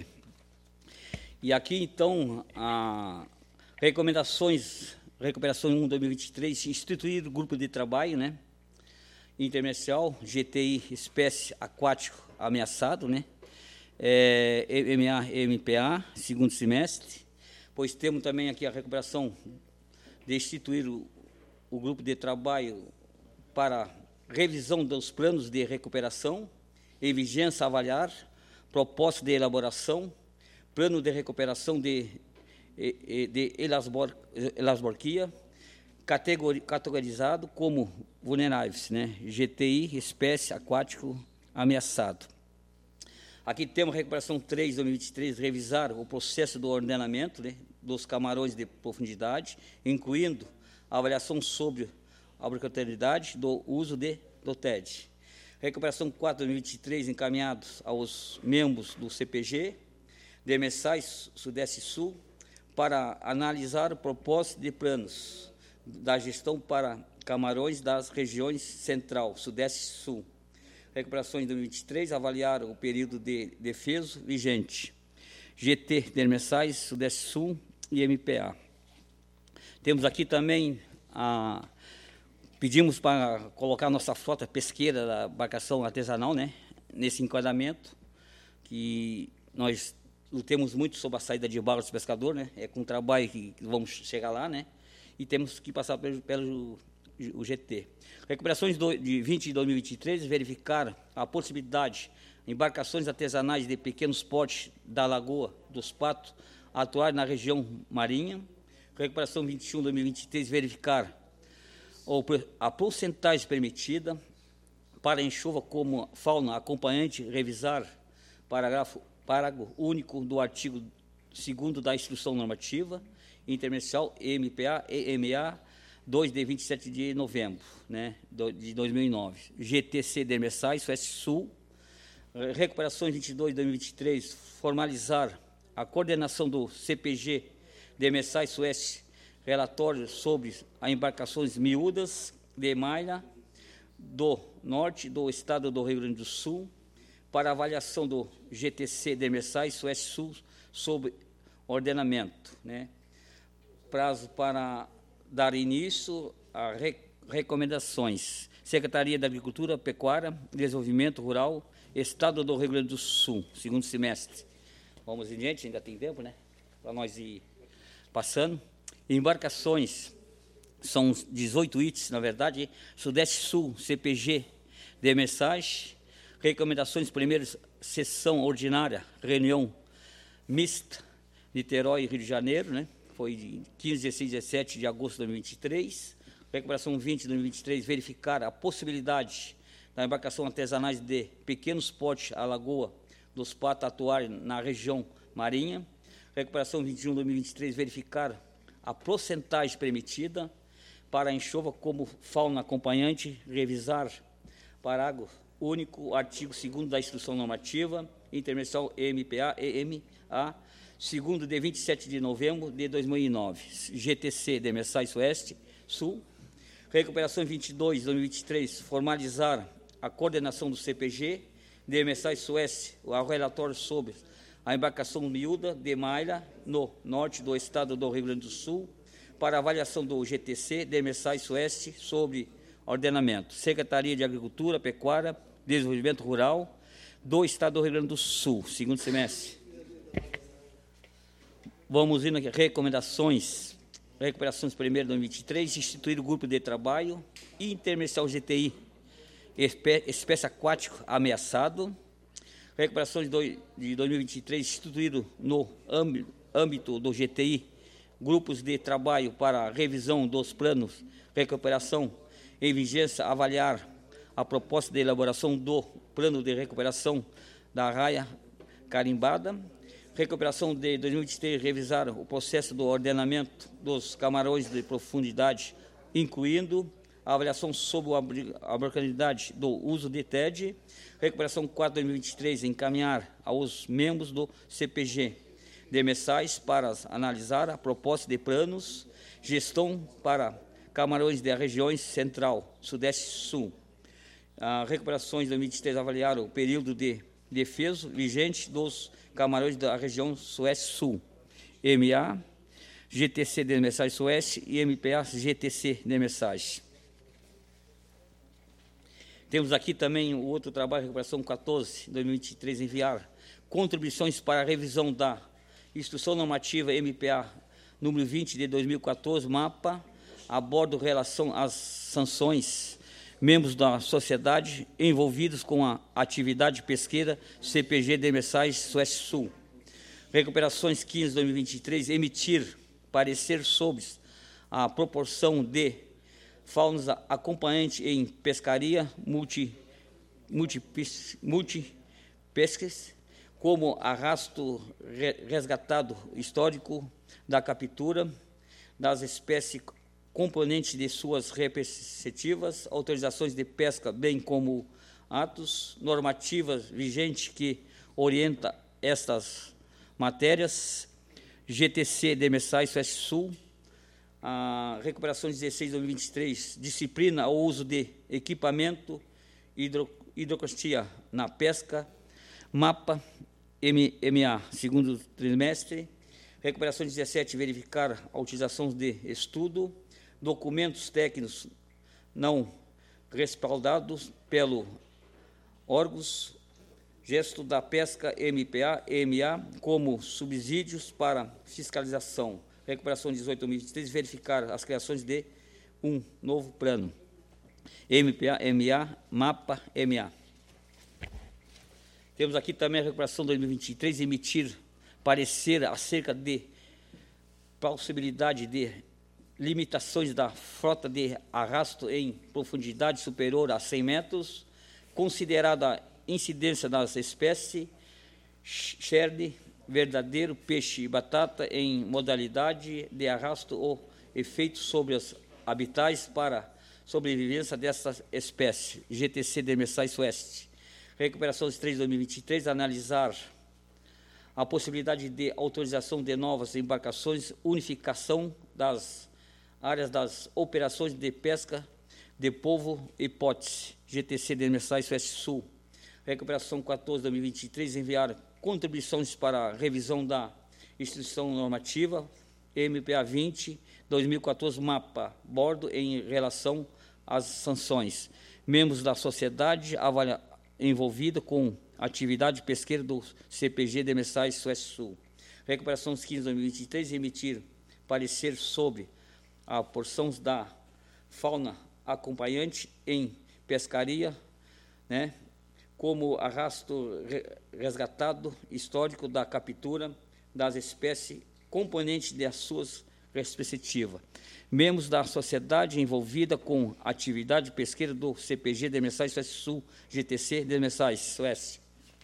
E aqui, então, a recomendações, recuperação um de dois mil e vinte e três, instituir o grupo de trabalho, né, intermercial, G T I, espécie aquático ameaçado, né, é, M A e M P A, segundo semestre, pois temos também aqui a recuperação de instituir o, o grupo de trabalho para revisão dos planos de recuperação e vigência a avaliar, proposta de elaboração, plano de recuperação de, de, de elasborquia, categori, categorizado como vulneráveis, né? G T I, espécie aquático ameaçado. Aqui temos a recuperação três de dois mil e vinte e três, revisar o processo do ordenamento, né, dos camarões de profundidade, incluindo a avaliação sobre a obrigatoriedade do uso de, do T E D. Recuperação quatro de dois mil e vinte e três, encaminhados aos membros do C P G, demensais Sudeste Sul, para analisar o propósito de planos da gestão para camarões das regiões Central, Sudeste e Sul. Recuperações de dois mil e vinte e três, avaliar o período de defeso vigente. G T, demensais Sudeste Sul e M P A. Temos aqui também a... Pedimos para colocar nossa frota pesqueira da embarcação artesanal, né, nesse enquadramento, que nós lutemos muito sobre a saída de barcos do pescador, né, é com o trabalho que vamos chegar lá, né, e temos que passar pelo, pelo o G T. Recuperações do, de vinte de dois mil e vinte e três, verificar a possibilidade de embarcações artesanais de pequenos portes da Lagoa dos Patos atuar na região marinha. Recuperação vinte e um de dois mil e vinte e três, verificar a porcentagem permitida para enxova como fauna acompanhante, revisar parágrafo, parágrafo único do artigo segundo da Instrução Normativa Intermercial M P A e M A dois de vinte e sete de novembro, né, de dois mil e nove. G T C Demersais, Sueste Sul. Recuperações vinte e dois de dois mil e vinte e três, formalizar a coordenação do C P G Demersais Sueste, relatório sobre as embarcações miúdas de malha do norte do estado do Rio Grande do Sul, para avaliação do G T C Demersais Sueste Sul sobre ordenamento, né? Prazo para dar início a re recomendações. Secretaria da Agricultura, Pecuária, Desenvolvimento Rural, Estado do Rio Grande do Sul, segundo semestre. Vamos em diante, ainda tem tempo, né, para nós ir passando. Embarcações, são dezoito itens, na verdade. Sudeste Sul, C P G, de mensagem. Recomendações, primeira sessão ordinária, reunião mista, Niterói e Rio de Janeiro, né? Foi de quinze, dezesseis, dezessete de agosto de dois mil e vinte e três. Recuperação vinte de dois mil e vinte e três, verificar a possibilidade da embarcação artesanais de pequenos portes à Lagoa dos Patos atuarem na região marinha. Recuperação vinte e um de dois mil e vinte e três, verificar a porcentagem permitida para a enxova como fauna acompanhante, revisar parágrafo único, artigo segundo da Instrução Normativa Intermercial M P A e M A, segundo de vinte e sete de novembro de dois mil e nove. G T C Demersais Sueste Sul. Recuperação vinte e dois de dois mil e vinte e três, formalizar a coordenação do C P G Demersais Sueste, o relatório sobre a embarcação miúda de malha no norte do estado do Rio Grande do Sul, para avaliação do G T C Demersais Sueste sobre ordenamento. Secretaria de Agricultura, Pecuária, Desenvolvimento Rural do estado do Rio Grande do Sul, segundo semestre. Vamos indo aqui, recomendações. Recuperações primeiro de dois mil e vinte e três, instituir o grupo de trabalho intermercial G T I, espé espécie aquático ameaçado. Recuperação de, dois, de dois mil e vinte e três, instituído no âmbito do G T I, grupos de trabalho para revisão dos planos de recuperação em vigência, avaliar a proposta de elaboração do plano de recuperação da raia carimbada. Recuperação de dois mil e vinte e três, revisar o processo do ordenamento dos camarões de profundidade, incluindo a avaliação sobre a obrigatoriedade do uso de T E D. Recuperação quatro de dois mil e vinte e três, encaminhar aos membros do C P G Demersais para analisar a proposta de planos, gestão para Camarões das regiões Central, Sudeste e Sul. As recuperações de dois mil e vinte e três avaliaram o período de defeso vigente dos Camarões da região Sueste-Sul, M A, G T C de Messagem Sueste e M P A G T C de Messagem. Temos aqui também o outro trabalho, recuperação quatorze, dois mil e vinte e três, enviar contribuições para a revisão da Instrução Normativa M P A número vinte de dois mil e quatorze, mapa, abordo relação às sanções, membros da sociedade envolvidos com a atividade pesqueira C P G de Messagem Sueste-Sul. Recuperações quinze, dois mil e vinte e três, emitir parecer sobre a proporção de faunas acompanhante em pescaria multi, multi, multipescas, como arrasto resgatado histórico da captura das espécies componentes de suas respectivas autorizações de pesca, bem como atos normativas vigentes que orienta estas matérias, G T C de Messagem Sueste-Sul, a recuperação dezesseis de dois mil e vinte e três, disciplina ao uso de equipamento hidro, hidrocostia na pesca, mapa M M A, segundo trimestre, recuperação dezessete, verificar a utilização de estudo, documentos técnicos não respaldados pelo órgãos, gesto da pesca M P A e M A como subsídios para fiscalização. Recuperação dezoito de dois mil e vinte e três, verificar as criações de um novo plano. M P A, M A, mapa, M A. Temos aqui também a recuperação de dois mil e vinte e três, emitir parecer acerca de possibilidade de limitações da frota de arrasto em profundidade superior a cem metros, considerada a incidência das espécies cherne, verdadeiro peixe e batata em modalidade de arrasto ou efeito sobre os habitats para sobrevivência dessas espécies, G T C de Messagem Sueste. Recuperação três de dois mil e vinte e três, analisar a possibilidade de autorização de novas embarcações, unificação das áreas das operações de pesca de polvo e hipótese, G T C de Messagem Sueste-Sul. Recuperação quatorze de dois mil e vinte e três, enviar contribuições para a revisão da Instrução Normativa M P A vinte, dois mil e quatorze, mapa, bordo em relação às sanções. Membros da sociedade avalia, envolvida com atividade pesqueira do C P G de Messagem Sueste-Sul. Recuperação quinze de dois mil e vinte e três, emitir parecer sobre a porção da fauna acompanhante em pescaria, né, como arrasto resgatado histórico da captura das espécies componentes das suas respectivas. Membros da sociedade envolvida com atividade pesqueira do C P G de Messagem Sueste-Sul, G T C de Messagem Sueste.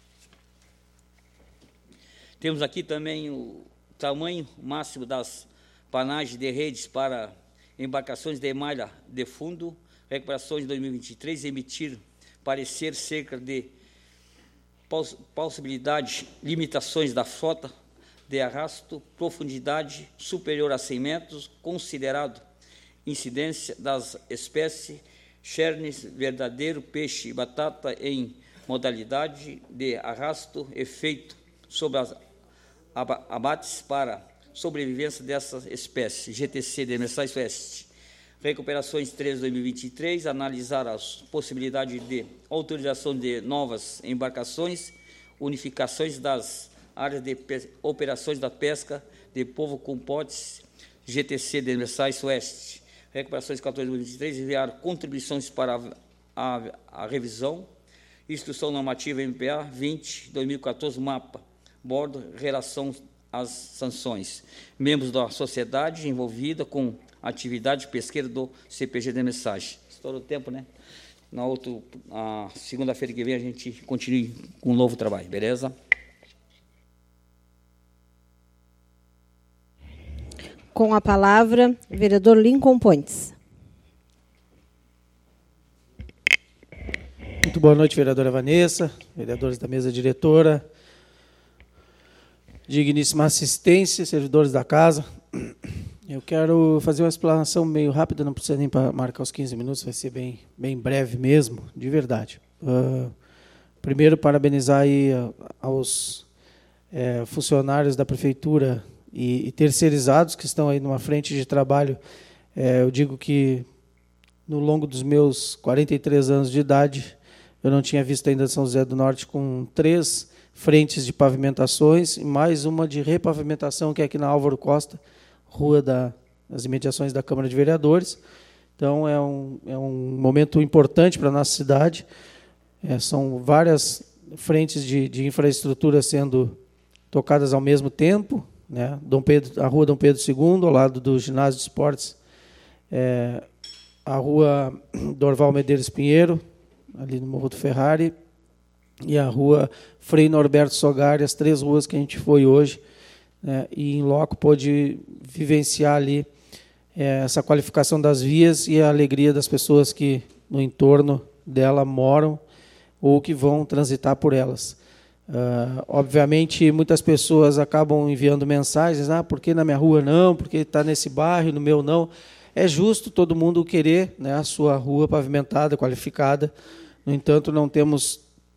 Temos aqui também o tamanho máximo das panagens de redes para embarcações de malha de fundo, recuperações de dois mil e vinte e três, emitir parecer cerca de possibilidade, limitações da frota de arrasto, profundidade superior a cem metros, considerado incidência das espécies chernes, verdadeiro peixe e batata em modalidade de arrasto, efeito sobre as abates para sobrevivência dessas espécies, G T C de Messagem Sueste. Recuperações treze de dois mil e vinte e três, analisar as possibilidades de autorização de novas embarcações, unificações das áreas de operações da pesca de polvo com hipótese, G T C de Messagem Sueste. Recuperações quatorze de dois mil e vinte e três, enviar contribuições para a, a, a revisão, Instrução Normativa M P A vinte, dois mil e quatorze, mapa, bordo, relação às sanções. Membros da sociedade envolvida com atividade pesqueira do C P G de Messagem. Estourou o tempo, né? Na outra, a segunda-feira que vem a gente continue com um novo trabalho, beleza? Com a palavra, vereador Lincoln Pontes. Muito boa noite, vereadora Vanessa, vereadores da mesa diretora, digníssima assistência, servidores da casa. Eu quero fazer uma explanação meio rápida, não precisa nem marcar os quinze minutos, vai ser bem, bem breve mesmo, de verdade. Uh, primeiro, parabenizar aí aos é, funcionários da Prefeitura e, e terceirizados que estão aí numa frente de trabalho. É, eu digo que, no longo dos meus quarenta e três anos de idade, eu não tinha visto ainda São José do Norte com três frentes de pavimentações e mais uma de repavimentação, que é aqui na Álvaro Costa, rua da, das imediações da Câmara de Vereadores. Então, é um, é um momento importante para a nossa cidade. É, são várias frentes de, de infraestrutura sendo tocadas ao mesmo tempo, né? Dom Pedro, a rua Dom Pedro segundo, ao lado do ginásio de esportes, é, a rua Dorval Medeiros Pinheiro, ali no Morro do Ferrari, e a rua Frei Norberto Sogari, as três ruas que a gente foi hoje, né, e em loco pôde vivenciar ali é, essa qualificação das vias e a alegria das pessoas que no entorno dela moram ou que vão transitar por elas. Uh, obviamente, muitas pessoas acabam enviando mensagens, ah, por que na minha rua não, porque está nesse bairro, no meu não. É justo todo mundo querer, né, a sua rua pavimentada, qualificada. No entanto, não temos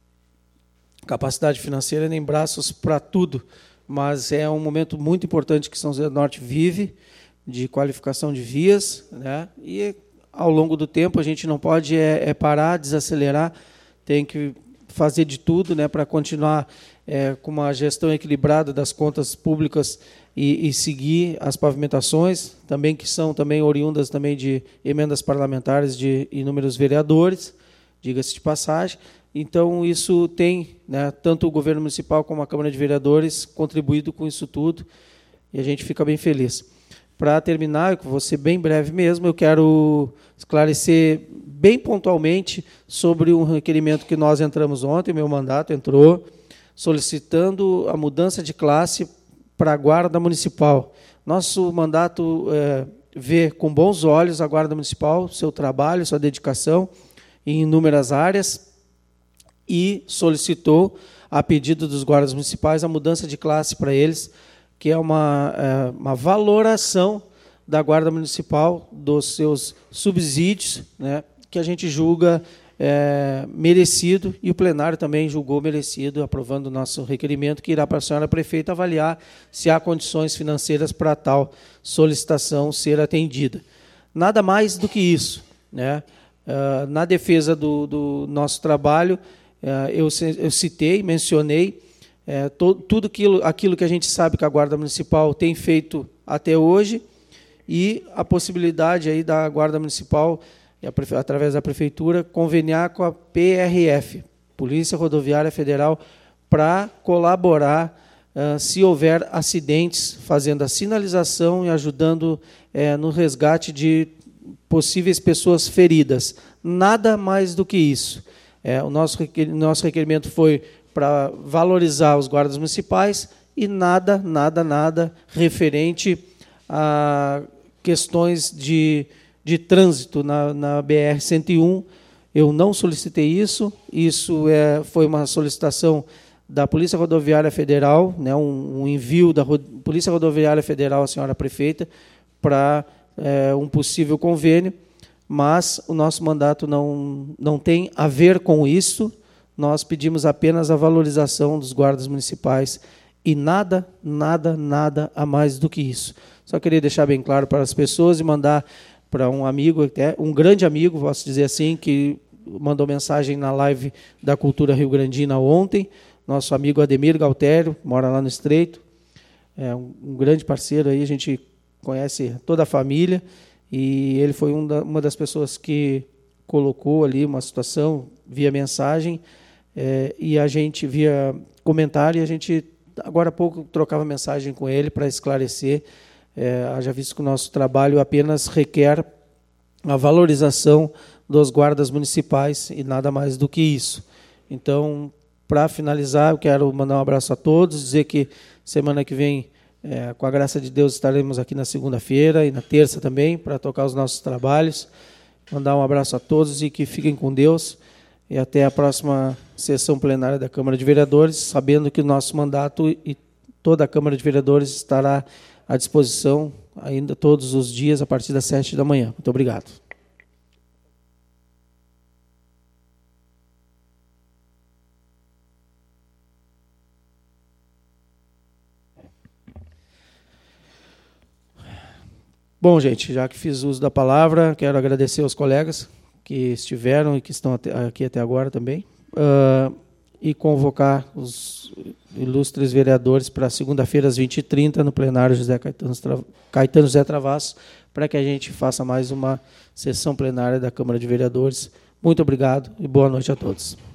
capacidade financeira nem braços para tudo, mas é um momento muito importante que São José do Norte vive, de qualificação de vias, né? E ao longo do tempo a gente não pode é, é parar, desacelerar, tem que fazer de tudo, né, para continuar é, com uma gestão equilibrada das contas públicas e, e seguir as pavimentações, também que são também oriundas também de emendas parlamentares de inúmeros vereadores, diga-se de passagem. Então, isso tem, né, tanto o governo municipal como a Câmara de Vereadores contribuído com isso tudo, e a gente fica bem feliz. Para terminar, eu vou ser bem breve mesmo, eu quero esclarecer bem pontualmente sobre um requerimento que nós entramos ontem, meu mandato entrou, solicitando a mudança de classe para a Guarda Municipal. Nosso mandato é, vê com bons olhos a Guarda Municipal, seu trabalho, sua dedicação em inúmeras áreas, e solicitou, a pedido dos guardas municipais, a mudança de classe para eles, que é uma, é, uma valoração da Guarda Municipal dos seus subsídios, né, que a gente julga é, merecido, e o plenário também julgou merecido, aprovando o nosso requerimento, que irá para a senhora prefeita avaliar se há condições financeiras para tal solicitação ser atendida. Nada mais do que isso, né? Uh, na defesa do, do nosso trabalho, uh, eu, eu citei, mencionei uh, to, tudo aquilo, aquilo que a gente sabe que a Guarda Municipal tem feito até hoje e a possibilidade aí da Guarda Municipal, através da Prefeitura, conveniar com a P R F, Polícia Rodoviária Federal, para colaborar uh, se houver acidentes, fazendo a sinalização e ajudando uh, no resgate de possíveis pessoas feridas. Nada mais do que isso. É, o nosso, nosso requerimento foi para valorizar os guardas municipais e nada, nada, nada referente a questões de, de trânsito na, na B R cento e um. Eu não solicitei isso. Isso é, foi uma solicitação da Polícia Rodoviária Federal, né, um, um envio da Ro- Polícia Rodoviária Federal à senhora prefeita para É, um possível convênio, mas o nosso mandato não, não tem a ver com isso. Nós pedimos apenas a valorização dos guardas municipais e nada, nada, nada a mais do que isso. Só queria deixar bem claro para as pessoas e mandar para um amigo, até um grande amigo, posso dizer assim, que mandou mensagem na live da Cultura Rio Grandina ontem, nosso amigo Ademir Galtério, mora lá no Estreito, é um, um grande parceiro aí, a gente conhece toda a família, e ele foi um da, uma das pessoas que colocou ali uma situação via mensagem, é, e a gente, via comentário, e a gente, agora há pouco, trocava mensagem com ele para esclarecer, é, haja visto que o nosso trabalho apenas requer a valorização dos guardas municipais e nada mais do que isso. Então, para finalizar, eu quero mandar um abraço a todos, dizer que semana que vem, É, com a graça de Deus, estaremos aqui na segunda-feira e na terça também, para tocar os nossos trabalhos. Mandar um abraço a todos e que fiquem com Deus. E até a próxima sessão plenária da Câmara de Vereadores, sabendo que o nosso mandato e toda a Câmara de Vereadores estará à disposição, ainda todos os dias a partir das sete da manhã. Muito obrigado. Bom, gente, já que fiz uso da palavra, quero agradecer aos colegas que estiveram e que estão até, aqui até agora também, uh, e convocar os ilustres vereadores para segunda-feira, às vinte e trinta, no plenário José Caetano, Caetano José Travasso, para que a gente faça mais uma sessão plenária da Câmara de Vereadores. Muito obrigado e boa noite a todos.